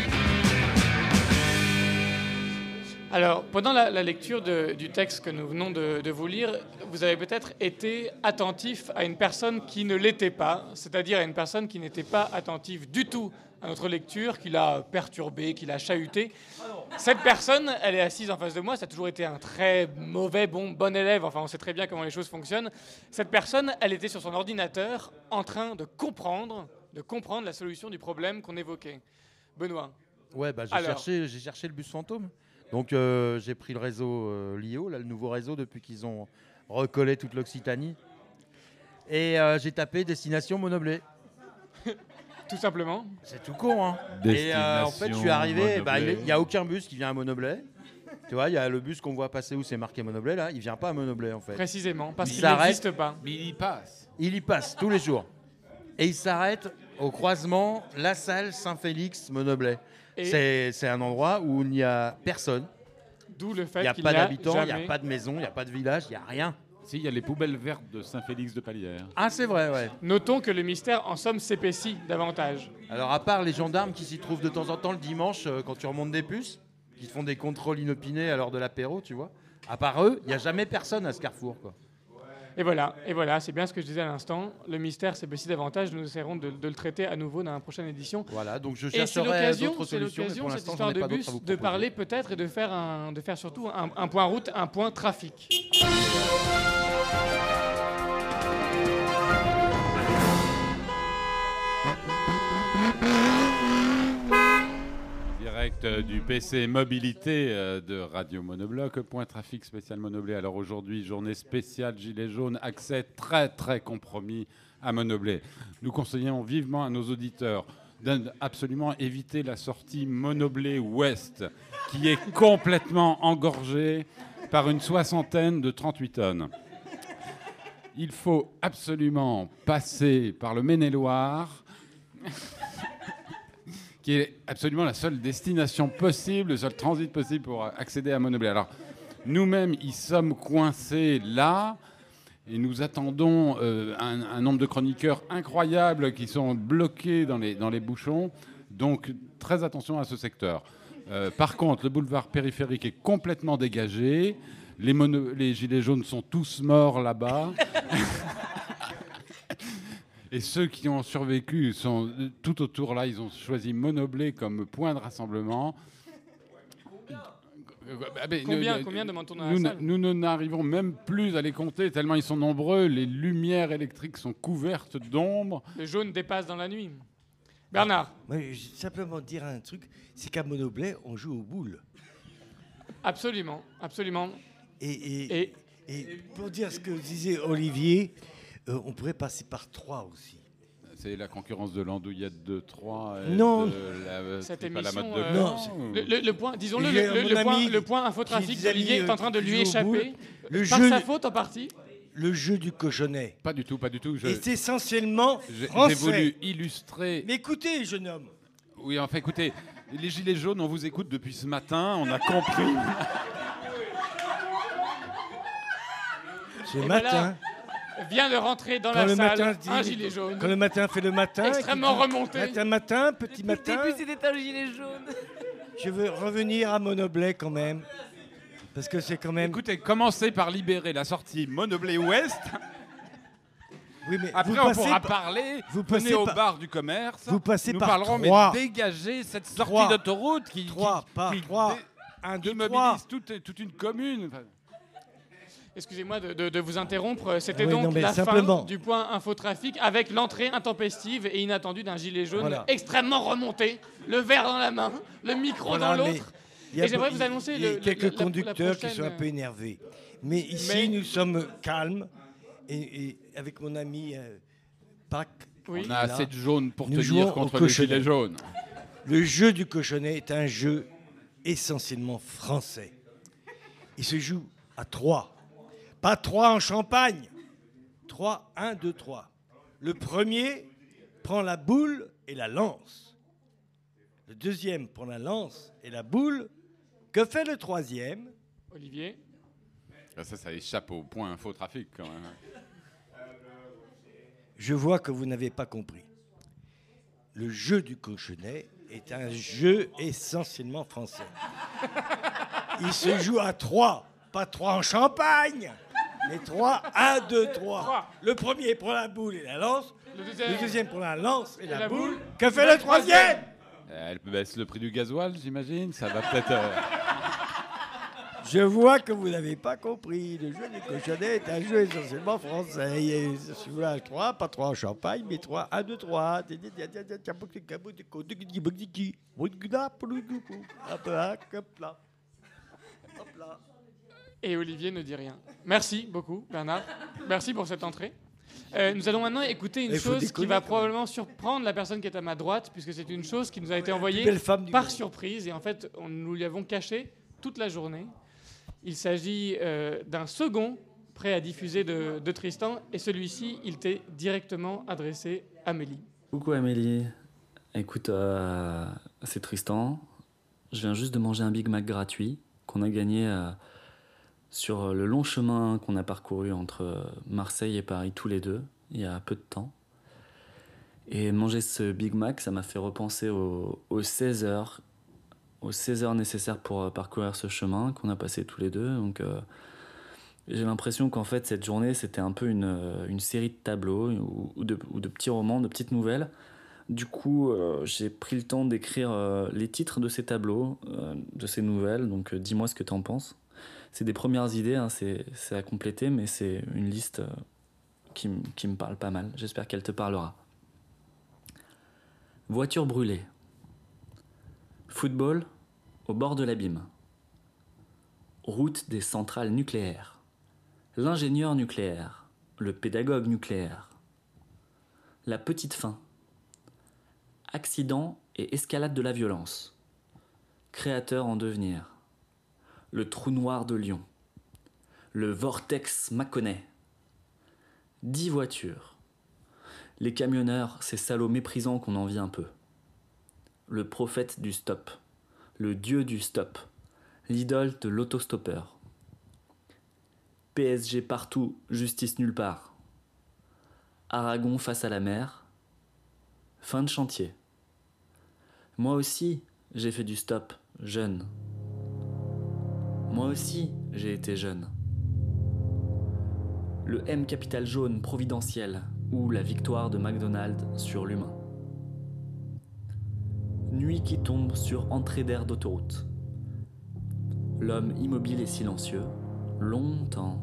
Alors, pendant la lecture du texte que nous venons de vous lire, vous avez peut-être été attentif à une personne qui ne l'était pas, c'est-à-dire à une personne qui n'était pas attentive du tout à notre lecture, qui l'a perturbée, qui l'a chahutée. Cette personne, elle est assise en face de moi, ça a toujours été un très mauvais, bon élève, enfin on sait très bien comment les choses fonctionnent. Cette personne, elle était sur son ordinateur en train de comprendre la solution du problème qu'on évoquait. Benoît. Ouais, bah, Alors. j'ai cherché le bus fantôme. Donc j'ai pris le réseau LIO, là, le nouveau réseau depuis qu'ils ont recollé toute l'Occitanie. Et j'ai tapé destination Monoblé. Tout simplement. C'est tout con, hein. Et en fait, je suis arrivé, bah, il n'y a aucun bus qui vient à Monoblé. Tu vois, il y a le bus qu'on voit passer où c'est marqué Monoblé, là, il vient pas à Monoblé, en fait. Précisément, parce Il qu'il s'arrête. n'existe pas. Mais il y passe. Il y passe tous les jours. Et il s'arrête au croisement La Salle Saint-Félix-Monoblé. Et- C'est un endroit où il n'y a personne. D'où le Il fait n'y a qu'il pas n'y a d'habitants, il n'y a jamais- pas de maison, il n'y a pas de village, il n'y a rien. Si, il y a les poubelles vertes de Saint-Félix de Palière. Ah, c'est vrai, ouais. Notons que le mystère, en somme, s'épaissit davantage. Alors, à part les gendarmes qui s'y trouvent de temps en temps le dimanche quand tu remontes des puces, qui te font des contrôles inopinés à l'heure de l'apéro, tu vois, à part eux, il n'y a jamais personne à ce carrefour, quoi. Et voilà, c'est bien ce que je disais à l'instant. Le mystère s'épaissit davantage. Nous essaierons de le traiter à nouveau dans la prochaine édition. Voilà, donc je Et c'est chercherai l'occasion, d'autres c'est solutions, mais l'occasion, pour cette l'instant, histoire j'en ai de pas d'autres bus, à vous de proposer. parler peut-être et de faire surtout un point route, un point trafic. Direct du PC Mobilité de Radio Monobloc, point trafic spécial Monoblé. Alors aujourd'hui, journée spéciale Gilets jaunes, accès très très compromis à Monoblé. Nous conseillons vivement à nos auditeurs d'absolument éviter la sortie Monoblé Ouest, qui est complètement engorgée par une soixantaine de 38 tonnes. Il faut absolument passer par le Maine-et-Loire, qui est absolument la seule destination possible, le seul transit possible pour accéder à Monoblé. Alors, nous-mêmes, y sommes coincés là, et nous attendons un nombre de chroniqueurs incroyables qui sont bloqués dans les bouchons. Donc, très attention à ce secteur. Par contre, le boulevard périphérique est complètement dégagé. Les gilets jaunes sont tous morts là-bas. Et ceux qui ont survécu sont tout autour là. Ils ont choisi Monoblé comme point de rassemblement. Combien demande-t-on dans la salle? Nous n'arrivons même plus à les compter tellement ils sont nombreux. Les lumières électriques sont couvertes d'ombre. Le jaune dépasse dans la nuit. Bernard. Moi, je vais simplement dire un truc, c'est qu'à Monoblé, on joue aux boules. Absolument, absolument. Et pour dire ce que disait Olivier, on pourrait passer par 3 aussi. C'est la concurrence de l'andouillette de 3. Non. Cette c'est pas la émission, mode de non, le point, disons-le, J'ai le point infotrafic qui d'Olivier disait, est en train de qui lui joue aux boules. échapper. Le Par jeu sa du- faute en partie. Le jeu du cochonnet. Pas du tout, pas du tout. Et c'est essentiellement J'ai français. voulu illustrer. Mais écoutez, jeune homme. Oui, enfin, écoutez, les Gilets jaunes, on vous écoute depuis ce matin, on a compris. Ce Et matin, voilà, vient de rentrer dans quand la le salle matin dit- un gilet jaune. quand le matin fait le matin, Extrêmement qui dit remonté. matin, petit matin. Au début, c'était un gilet jaune. Je veux revenir à Monoblé quand même, parce que c'est quand même. Écoutez, commencez par libérer la sortie Monoblé Ouest. Oui, mais Après, vous on passez pourra par- parler. vous Venez passez au par- bar du commerce. vous passez Nous par parlerons, 3. mais dégagez cette sortie 3. d'autoroute qui 3, pas 3. 1, 2, 3. mobilise toute une commune. Enfin, Excusez-moi de vous interrompre. C'était Oui, donc non, mais la simplement. fin du point infotrafic avec l'entrée intempestive et inattendue d'un gilet jaune Voilà. extrêmement remonté, le verre dans la main, le micro Voilà, dans mais l'autre. il y a Et j'aimerais be- vous annoncer il y a le- quelques la conducteurs qui prochaine, sont un peu énervés. Mais ici, Mais- nous sommes calmes. Et avec mon ami Pac, Oui. On a assez de jaunes pour nous tenir jouons au contre les cochonnet. gilets jaunes. Le jeu du cochonnet est un jeu essentiellement français. Il se joue à 3. Pas 3 en Champagne. 3, 1, 2, 3. Le premier prend la boule et la lance. Le deuxième prend la lance et la boule. Que fait le troisième? Olivier? Ça échappe au point info trafic quand même. Je vois que vous n'avez pas compris. Le jeu du cochonnet est un jeu essentiellement français. Il se joue à 3, pas 3 en Champagne, mais 3, 1, 2, 3. Le premier prend la boule et la lance, le deuxième prend la lance et la boule. Que fait le troisième? Elle baisse le prix du gasoil, j'imagine. Ça va peut-être... Je vois que vous n'avez pas compris. Le jeu des cochonnets est un jeu essentiellement français. Il se joue à 3, pas 3 en Champagne, mais 3, 1, 2, 3. Et Olivier ne dit rien. Merci beaucoup, Bernard. Merci pour cette entrée. Nous allons maintenant écouter une chose qui va probablement surprendre la personne qui est à ma droite, puisque c'est une chose qui nous a été envoyée par surprise. Et en fait, nous lui avons caché toute la journée. Il s'agit d'un second prêt à diffuser de Tristan. Et celui-ci, il t'est directement adressé à Amélie. Coucou Amélie. Écoute, c'est Tristan. Je viens juste de manger un Big Mac gratuit qu'on a gagné sur le long chemin qu'on a parcouru entre Marseille et Paris tous les deux, il y a peu de temps. Et manger ce Big Mac, ça m'a fait repenser aux 16 heures nécessaires pour parcourir ce chemin qu'on a passé tous les deux. Donc j'ai l'impression qu'en fait cette journée c'était un peu une série de tableaux ou de petits romans, de petites nouvelles. Du coup j'ai pris le temps d'écrire les titres de ces tableaux, de ces nouvelles, donc dis-moi ce que tu en penses. C'est des premières idées, hein, c'est à compléter, mais c'est une liste qui me parle pas mal. J'espère qu'elle te parlera. Voiture brûlée. Football au bord de l'abîme. Route des centrales nucléaires. L'ingénieur nucléaire. Le pédagogue nucléaire. La petite fin. Accident et escalade de la violence. Créateur en devenir. Le trou noir de Lyon. Le vortex Mâconnais. 10 voitures. Les camionneurs, ces salauds méprisants qu'on envie un peu. Le prophète du stop. Le dieu du stop. L'idole de l'autostoppeur. PSG partout, justice nulle part. Aragon face à la mer. Fin de chantier. Moi aussi, j'ai fait du stop, jeune. Moi aussi, j'ai été jeune. Le M capital jaune providentiel ou la victoire de McDonald's sur l'humain. Nuit qui tombe sur entrée d'air d'autoroute. L'homme immobile et silencieux, longtemps.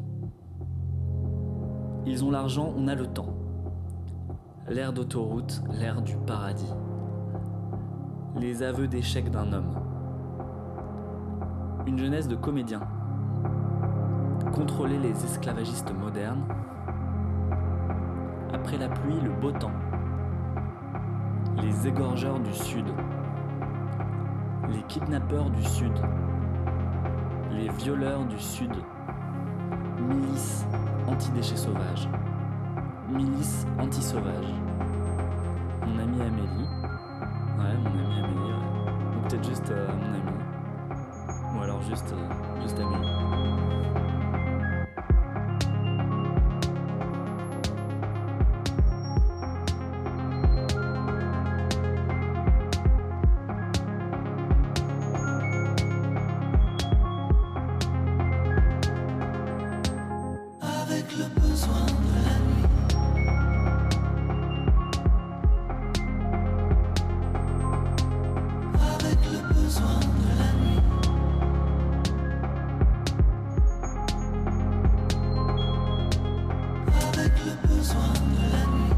Ils ont l'argent, on a le temps. L'air d'autoroute, l'air du paradis. Les aveux d'échec d'un homme. Une jeunesse de comédiens. Contrôler les esclavagistes modernes. Après la pluie, le beau temps. Les égorgeurs du Sud. Les kidnappeurs du Sud. Les violeurs du Sud. Milice anti-déchets sauvages. Milice anti-sauvage. Mon ami Amélie. Ouais, mon ami Amélie, ouais. Ou peut-être juste mon ami. Ou alors juste Amélie. Avec le besoin de la nuit. Avec le besoin de la nuit. Avec le besoin de la nuit.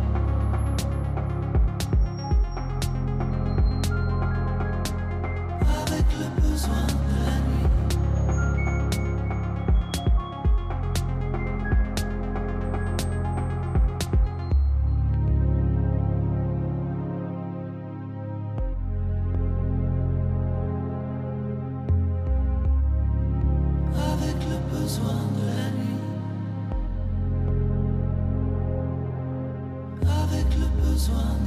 Avec le besoin de la nuit. Avec le besoin de la nuit. Avec le besoin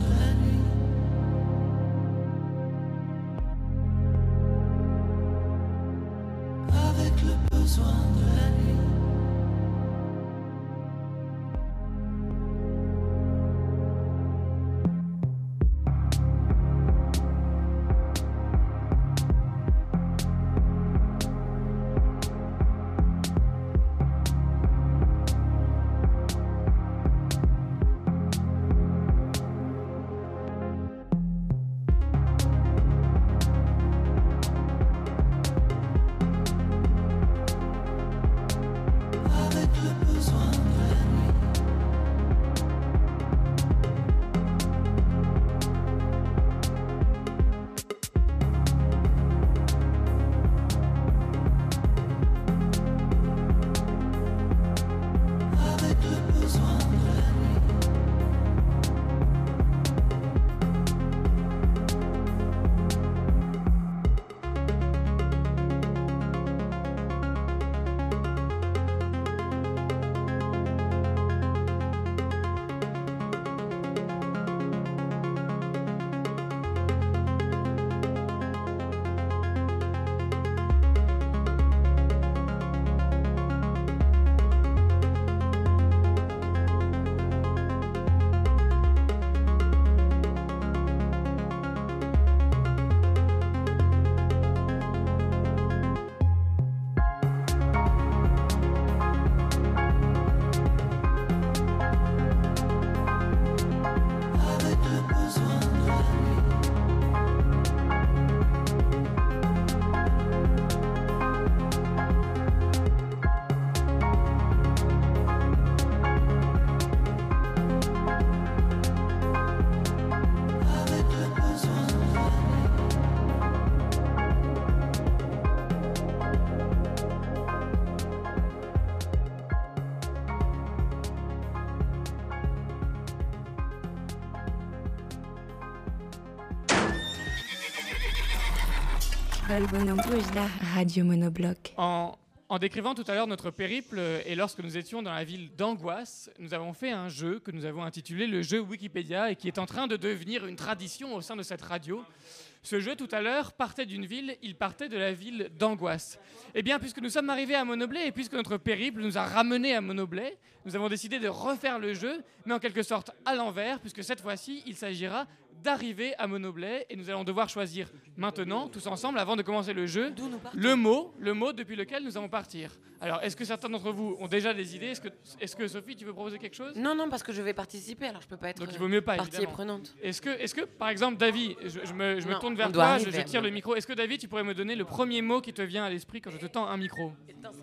Radio Monobloc. En décrivant tout à l'heure notre périple et lorsque nous étions dans la ville d'Angoisse, nous avons fait un jeu que nous avons intitulé le jeu Wikipédia et qui est en train de devenir une tradition au sein de cette radio. Ce jeu, tout à l'heure, partait d'une ville, il partait de la ville d'Angoisse. Eh bien, puisque nous sommes arrivés à Monoblet et puisque notre périple nous a ramenés à Monoblet, nous avons décidé de refaire le jeu, mais en quelque sorte à l'envers, puisque cette fois-ci, il s'agira d'arriver à Monoblet et nous allons devoir choisir maintenant, tous ensemble, avant de commencer le jeu, le mot depuis lequel nous allons partir. Alors, est-ce que certains d'entre vous ont déjà des idées ? Est-ce que Sophie, tu veux proposer quelque chose ? Non, parce que je vais participer, alors je peux pas être Donc il vaut mieux pas, partie évidemment. prenante. Est-ce que, par exemple, David, je me tourne vers on doit toi, arriver. je tire le micro. Est-ce que David, tu pourrais me donner le premier mot qui te vient à l'esprit quand je te tends un micro ?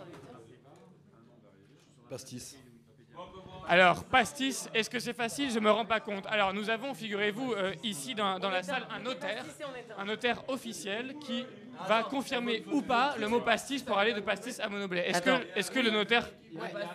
Pastis. Alors, pastis, est-ce que c'est facile ? Je me rends pas compte. Alors, nous avons, figurez-vous, ici dans la salle, un notaire officiel qui va confirmer ou pas le mot pastis pour aller de pastis à Monoblet. Est-ce que le notaire valide ?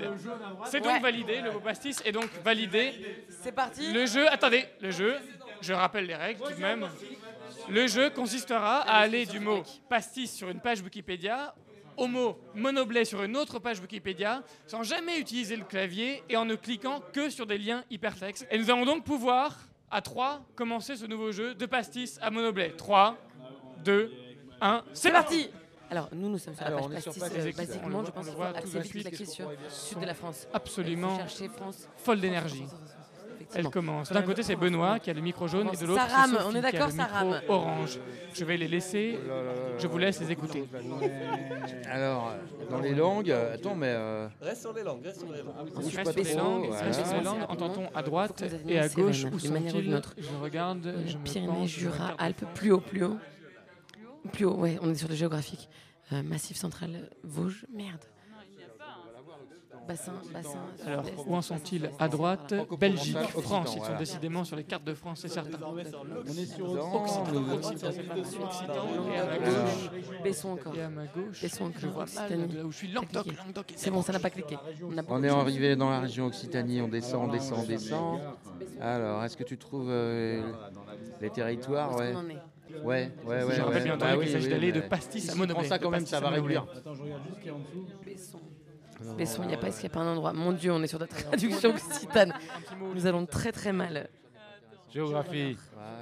C'est donc validé, le mot pastis est donc validé. C'est parti. Le jeu, je rappelle les règles tout de même. Le jeu consistera à aller du mot pastis sur une page Wikipédia au mot Monoblet sur une autre page Wikipédia, sans jamais utiliser le clavier et en ne cliquant que sur des liens hypertextes. Et nous allons donc pouvoir, à 3, commencer ce nouveau jeu de pastis à Monoblet. 3, 2, 1, c'est parti. Alors, nous sommes sur la Alors, page on est sur pastis, pastis, basiquement, je pense on qu'il le faut voit tout de accéder, suite. cliquer sur sud de la France. Absolument Il faut chercher France. folle d'énergie. Elle commence. D'un côté, c'est Benoît qui a le micro jaune et de l'autre, Ça c'est rame, Sophie on est qui a d'accord, le ça micro rame. orange. Je vais les laisser. Je vous laisse les écouter. Alors, dans les langues, attends, mais. Reste sur les langues, reste sur les langues. Reste sur les langues, reste sur les langues. Entend-on à droite et à gauche où sont-ils ? Je regarde, je me Pyrénées, penche, Jura, Alpes, plus haut. Plus haut, ouais, on est sur le géographique. Massif central, Vosges, merde. Bassin. Alors, sud-est, où en sont-ils ? À droite, Belgique, France. Ils sont décidément sur les cartes de France, c'est certain. On est sur Occitan, c'est pas mal. Occitan, et à ma gauche. Baissons encore. Et à ma gauche, Baissons encore. je vois mal Occitanie. là où je suis. Languedoc. C'est bon, ça n'a pas cliqué. On est arrivé dans la région Occitanie, on descend. Alors, est-ce que tu trouves les territoires ? Où est-ce qu'on en est ? Ouais. Je rappelle bien entendu qu'il s'agit d'aller de pastis à Monoblet. Prends ça quand même, ça va réduire. Attends, je regarde juste qui est en dessous. Besson, est-ce qu'il n'y a pas un endroit ? Mon Dieu, on est sur la traduction occitane. Nous allons très très mal. Géographie.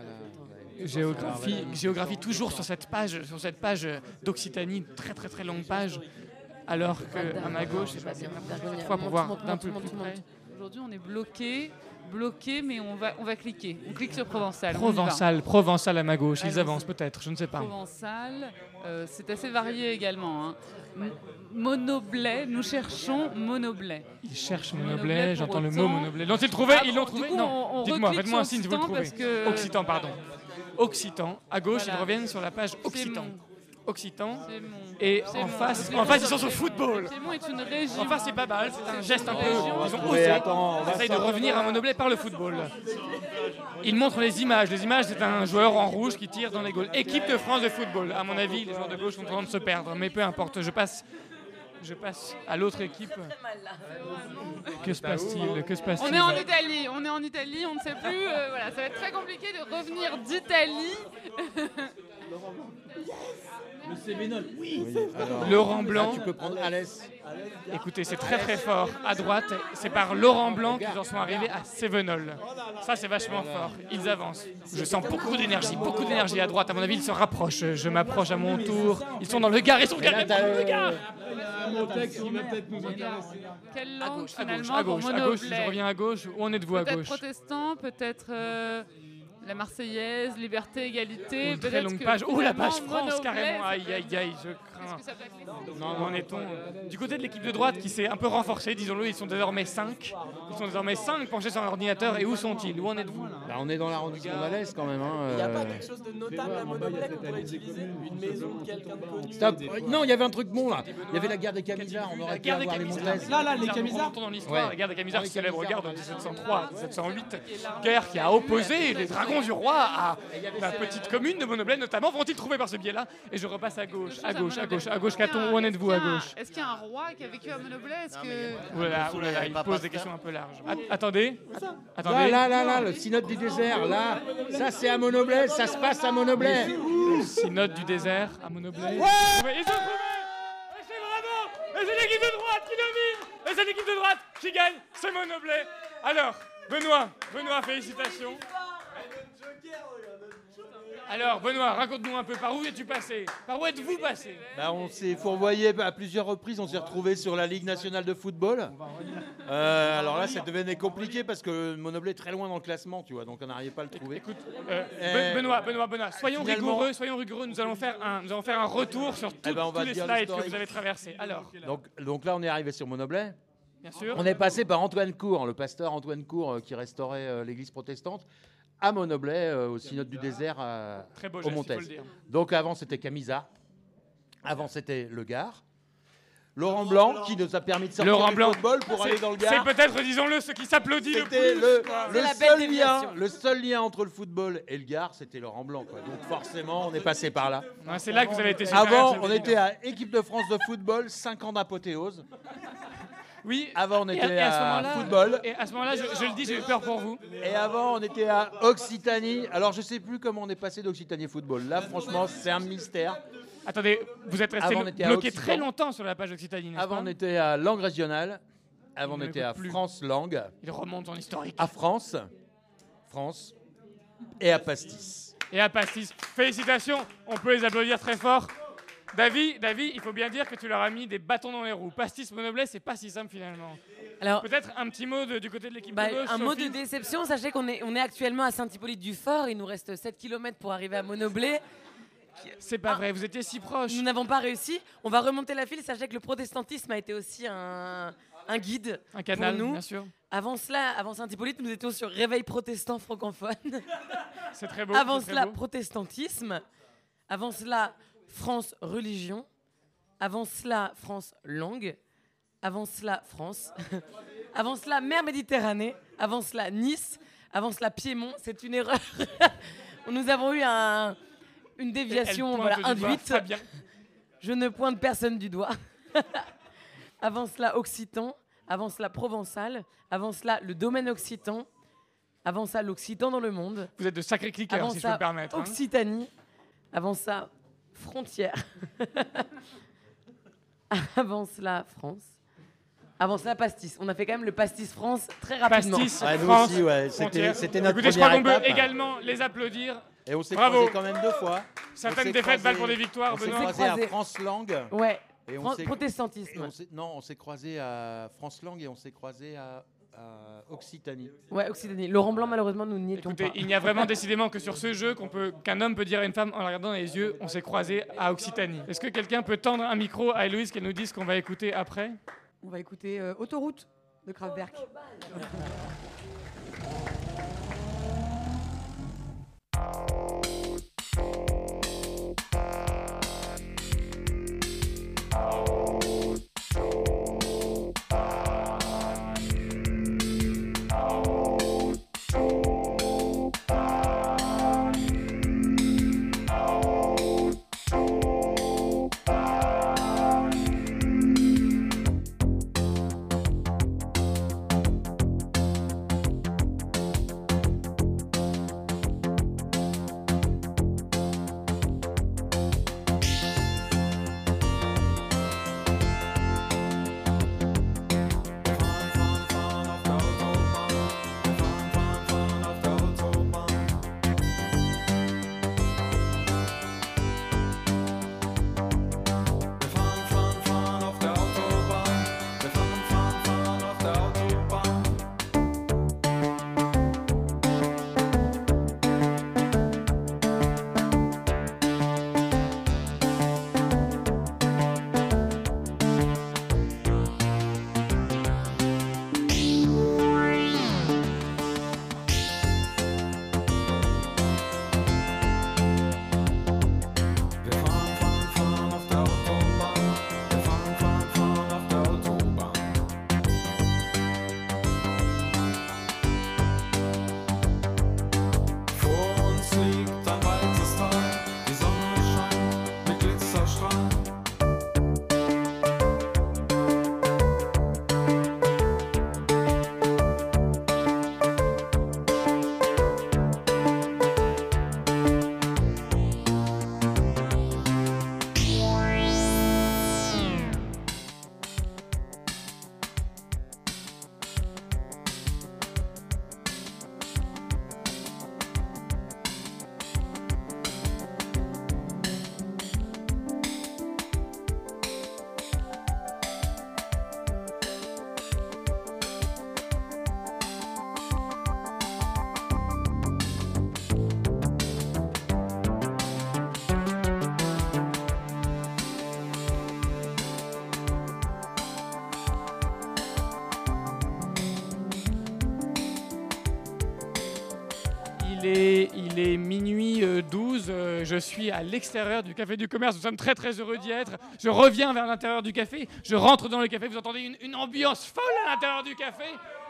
Géographie toujours sur cette page d'Occitanie, très très très longue page. Alors qu'à ma gauche, c'est pas bien. Cette fois pour voir d'un peu plus près. Aujourd'hui, on est bloqué, mais on va cliquer. On clique sur Provençal. Provençal à ma gauche. Ils avancent peut-être, je ne sais pas. Provençal, c'est assez varié également. Hein. Monoblet, nous cherchons Monoblet. Ils cherchent Monoblet, j'entends le mot Monoblet. L'ont-ils trouvé ? Ils l'ont trouvé ? Non. Dites-moi, faites-moi un signe si vous le trouvez. Occitan, pardon. Occitan. À gauche, ils reviennent sur la page Occitan. Occitan. Et en face, ils sont sur football. Clément est une région. En face, c'est pas mal, c'est un geste un peu. Ils ont osé. Ils essayent de revenir à Monoblet par le football. Ils montrent les images. Les images, c'est un joueur en rouge qui tire dans les goals. Équipe de France de football. À mon avis, les joueurs de gauche sont en train de se perdre. Mais peu importe, je passe à l'autre équipe. Que se passe-t-il ? On est en Italie, on ne sait plus. Voilà, ça va être très compliqué de revenir d'Italie. Le Cévenol. Oui. Laurent Blanc. Tu peux prendre Alès. Écoutez, c'est très très fort. À droite, c'est par Laurent Blanc qu'ils en sont arrivés à Cévenol. Ça, c'est vachement fort. Ils avancent. Je sens beaucoup d'énergie à droite. À mon avis, ils se rapprochent. Je m'approche à mon tour. Ils sont dans le Gard. Ils sont carrément dans le Gard. Un mot texte qui va peut-être nous intéresser. Quelle langue finalement à gauche, Monoblet. je reviens à gauche. Où en êtes-vous à gauche ? Peut-être protestant, peut-être la Marseillaise, liberté, égalité. Une très longue page. Oh, la page France, Monoblet, carrément. Aïe, je crains. Où en est-on ? Du côté de l'équipe de droite qui s'est un peu renforcée, disons-le, ils sont désormais 5. Ils sont désormais 5 penchés sur l'ordinateur. Et où sont-ils ? Où en êtes-vous ? On est dans l'arrondissement d'Alès quand même. Il n'y a pas quelque chose de notable à Monoblet qu'on pourrait utiliser ? Une maison de quelqu'un de connu ? Stop. Non, il y avait un truc bon là. Il y avait la guerre des Camisards. On aurait pu avoir les Montaises. Là, les Camisards. Dans l'histoire, la guerre des Camisards, célèbre guerre de 1703 1708. Guerre qui a opposé les dragons du roi à la petite commune de Monoblet, notamment. Vont-ils trouver par ce biais-là ? Et je repasse à gauche. Caton, où en êtes-vous à gauche ? Est-ce qu'il y a un roi qui a vécu à Monoblet ? Oulala, il pose des questions un peu larges. Attendez. Là, le synode du désert, là, ça c'est à Monoblet, ça se passe à Monoblet. synode du désert à Monoblé. Ouais. Ils ont trouvé. Et c'est bravo. Et c'est l'équipe de droite qui domine. Et c'est l'équipe de droite qui gagne. C'est Monoblé. Alors, Benoît, félicitations. Alors, Benoît, raconte-nous un peu, par où es-tu passé? Par où êtes-vous passé? Bah, on s'est fourvoyé à plusieurs reprises, on s'est retrouvés sur la Ligue nationale de football. Alors là, ça devenait compliqué parce que Monoblé est très loin dans le classement, tu vois, donc on n'arrivait pas à le trouver. Écoute, Benoît, soyons rigoureux, nous allons faire un retour sur tous les slides que vous avez traversés. Alors. Donc là, on est arrivé sur Monoblé. Bien sûr. On est passé par Antoine Cour, le pasteur Antoine Cour qui restaurait l'église protestante, à Monoblé, au synode du désert au Montès. Donc avant, c'était Camisard. Avant, c'était Le Gard. Laurent Blanc, qui nous a permis de sortir du football pour aller dans le Gard. C'est peut-être, disons-le, ce qui s'applaudit le plus. C'était le seul lien entre le football et le Gard, c'était Laurent Blanc. Quoi. Donc forcément, on est passé par là. Ouais, c'est là que vous avez été super. Avant, on était à équipe de France de football, 5 ans d'apothéose. Oui. Avant, on était à football. Et à ce moment-là, je le dis, j'ai eu peur pour vous. Et avant, on était à Occitanie. Alors, je sais plus comment on est passé d'Occitanie à football. Là, franchement, c'est un mystère. Attendez, vous êtes resté bloqué très longtemps sur la page Occitanie, n'est-ce pas? Avant, on était à Langue Régionale. Avant, on était à France Langue. Il remonte en historique. À France. Et à Pastis. Félicitations, on peut les applaudir très fort. David, il faut bien dire que tu leur as mis des bâtons dans les roues. Pastis Monoblé, c'est pas si simple finalement. Alors, peut-être un petit mot du côté de l'équipe de gauche. Un mot de déception, sachez qu'on est actuellement à Saint-Hippolyte-du-Fort. Il nous reste 7 km pour arriver à Monoblé. C'est pas vrai, vous étiez si proches. Nous n'avons pas réussi. On va remonter la file. Sachez que le protestantisme a été aussi un guide un canal, pour nous. Bien sûr. Avant cela, avant Saint-Hippolyte, nous étions sur Réveil protestant francophone. C'est très beau. Avant cela, protestantisme. Avant cela, France religion. Avant cela, France langue. Avant cela, France. Avant cela, mer Méditerranée. Avant cela, Nice. Avant cela, Piémont. C'est une erreur. Nous avons eu une déviation induite. Je ne pointe personne du doigt. Avant cela, Occitan. Avant cela, Provençal. Avant cela, le domaine occitan. Avant ça, l'Occitan dans le monde. Vous êtes de sacrés cliqueurs, si je peux me permettre. Occitanie. Avant ça, frontière. Avant cela, France. Avant cela, pastis. On a fait quand même le pastis France très rapidement. Pastis France, aussi, ouais. C'était notre Écoutez, je crois qu'on première peut étape. également les applaudir. Et on s'est Bravo. croisés quand même 2 fois. Certaines défaites valent pour des victoires, On s'est Benoît. croisés à France Langue. Ouais. Et protestantisme. On s'est croisés à France Langue et on s'est croisés à Occitanie. Ouais, Occitanie. Laurent Blanc, malheureusement, nous n'y étions pas. Il n'y a vraiment décidément que sur ce jeu qu'un homme peut dire à une femme en la regardant dans les yeux, on s'est croisés à Occitanie. Est-ce que quelqu'un peut tendre un micro à Héloïse qu'elle nous dise ce qu'on va écouter après? On va écouter Autoroute de Kraftwerk. Il est minuit 12, je suis à l'extérieur du Café du Commerce, nous sommes très très heureux d'y être. Je reviens vers l'intérieur du café, je rentre dans le café, vous entendez une ambiance folle à l'intérieur du café.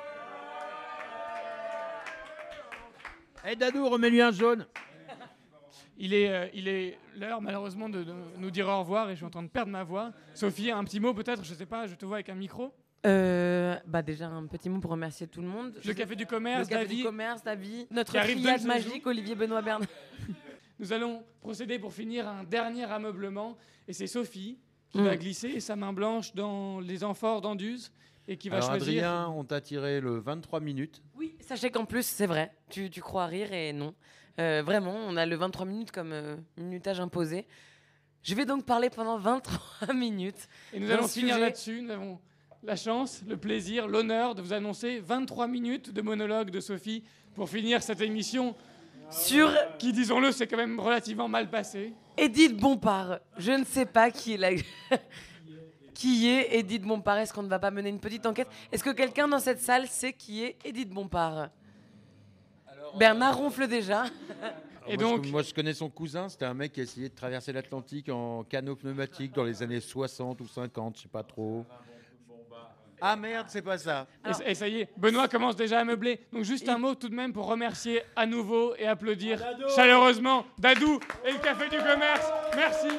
Eh Dadou, remets-lui un jaune. Il est l'heure malheureusement de nous dire au revoir et je suis en train de perdre ma voix. Sophie, un petit mot peut-être, je sais pas, je te vois avec un micro. Déjà un petit mot pour remercier tout le monde. Le Café du Commerce, David, notre qui arrive triade de ce magique, jour. Olivier Benoît Bernard. Nous allons procéder pour finir un dernier ameublement et c'est Sophie qui Mm. va glisser sa main blanche dans les amphores d'Anduze et qui va Alors choisir. Adrien, on t'a tiré le 23 minutes. Oui, sachez qu'en plus, c'est vrai, tu crois rire et non. Vraiment, on a le 23 minutes comme minutage imposé. Je vais donc parler pendant 23 minutes. Et nous d'un allons finir sujet- là-dessus. Nous avons la chance, le plaisir, l'honneur de vous annoncer 23 minutes de monologue de Sophie pour finir cette émission sur qui, disons-le, c'est quand même relativement mal passé. Edith Bompard. Je ne sais pas qui est la... qui est Edith Bompard. Est-ce qu'on ne va pas mener une petite enquête? Est-ce que quelqu'un dans cette salle sait qui est Edith Bompard? Bernard ronfle déjà. Et Moi, je connais son cousin, c'était un mec qui a essayé de traverser l'Atlantique en canot pneumatique dans les années 60 ou 50, je sais pas trop. Ah merde, c'est pas ça. Et ça y est, Benoît commence déjà à meubler. Donc juste un mot tout de même pour remercier à nouveau et applaudir chaleureusement Dadou et le Café du Commerce. Merci.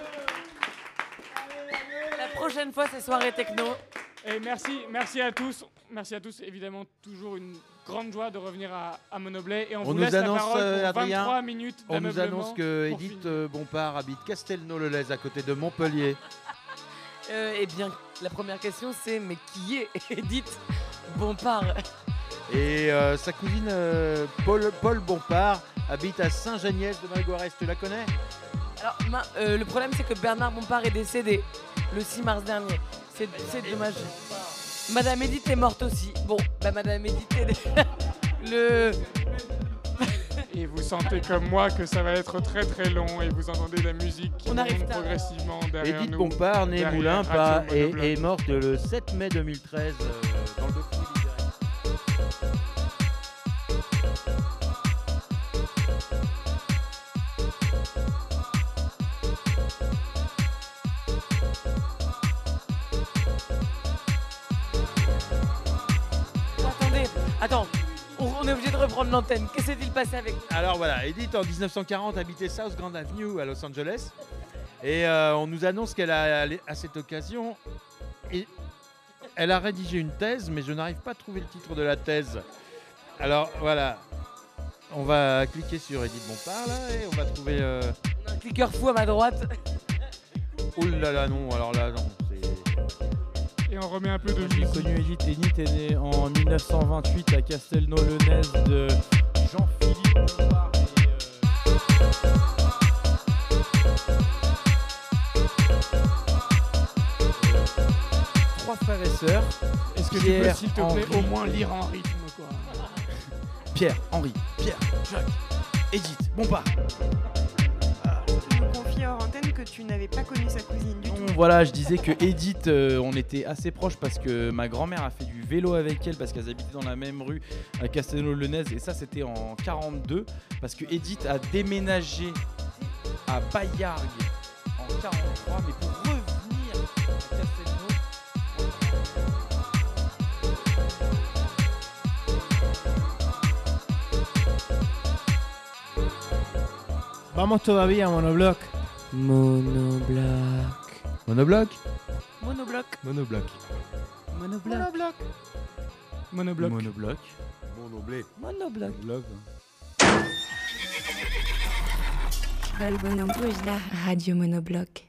La prochaine fois, c'est soirée techno. Et merci à tous. Merci à tous. Évidemment, toujours une grande joie de revenir à Monoblet. Et on vous nous laisse la annonce, parole pour Adrien, 23 minutes on nous d'ameublement annonce que pour Edith Bompard habite Castelnau-le-Lez à côté de Montpellier. Eh bien, la première question, c'est mais qui est Edith Bompard? Et sa cousine Paul Bompard habite à Saint-Geniès de Malgoirès, tu la connais? Alors, le problème, c'est que Bernard Bompard est décédé le 6 mars dernier. C'est dommage. Madame Edith est morte aussi. Bon, Madame Edith est... le... Et vous sentez comme moi que ça va être très très long et vous entendez la musique qui monte progressivement derrière Edith nous. Bompard, née derrière Moulin, Radio Monobloc. est morte le 7 mai 2013 dans le Dauphiné libéré. Attends, on est obligé de reprendre l'antenne. Qu'est-ce qui s'est-il passé avec... Alors voilà, Edith en 1940 habitait South Grand Avenue à Los Angeles. Et on nous annonce qu'elle a, à cette occasion, elle a rédigé une thèse, mais je n'arrive pas à trouver le titre de la thèse. Alors voilà, on va cliquer sur Edith Bompard là et on va trouver... Un cliqueur fou à ma droite. Oh là là, non, alors là, non. Et on remet un peu de J'ai musique. connu Edith. Edith est née en 1928 à Castelnau-le-Lez de Jean-Philippe Bompard. Trois frères et sœurs. Est-ce que tu peux, s'il te plaît, au moins lire en rythme, quoi? Pierre, Henri, Pierre, Jacques, Edith Bompard. Tu me confiais hors antenne que tu n'avais pas connu sa cousine du tout. Voilà, je disais que Edith, on était assez proches parce que ma grand-mère a fait du vélo avec elle parce qu'elles habitaient dans la même rue à Castelnau-le-Lez et ça c'était en 42 parce que Edith a déménagé à Bayargues en 43 mais pour revenir à Castelnau. Vamos todavía, Monobloc. Monobloc. Monobloc? Monobloc. Monobloc. Monobloc. Monobloc. Monobloc. Monoblé. Monobloc. Radio Monobloc.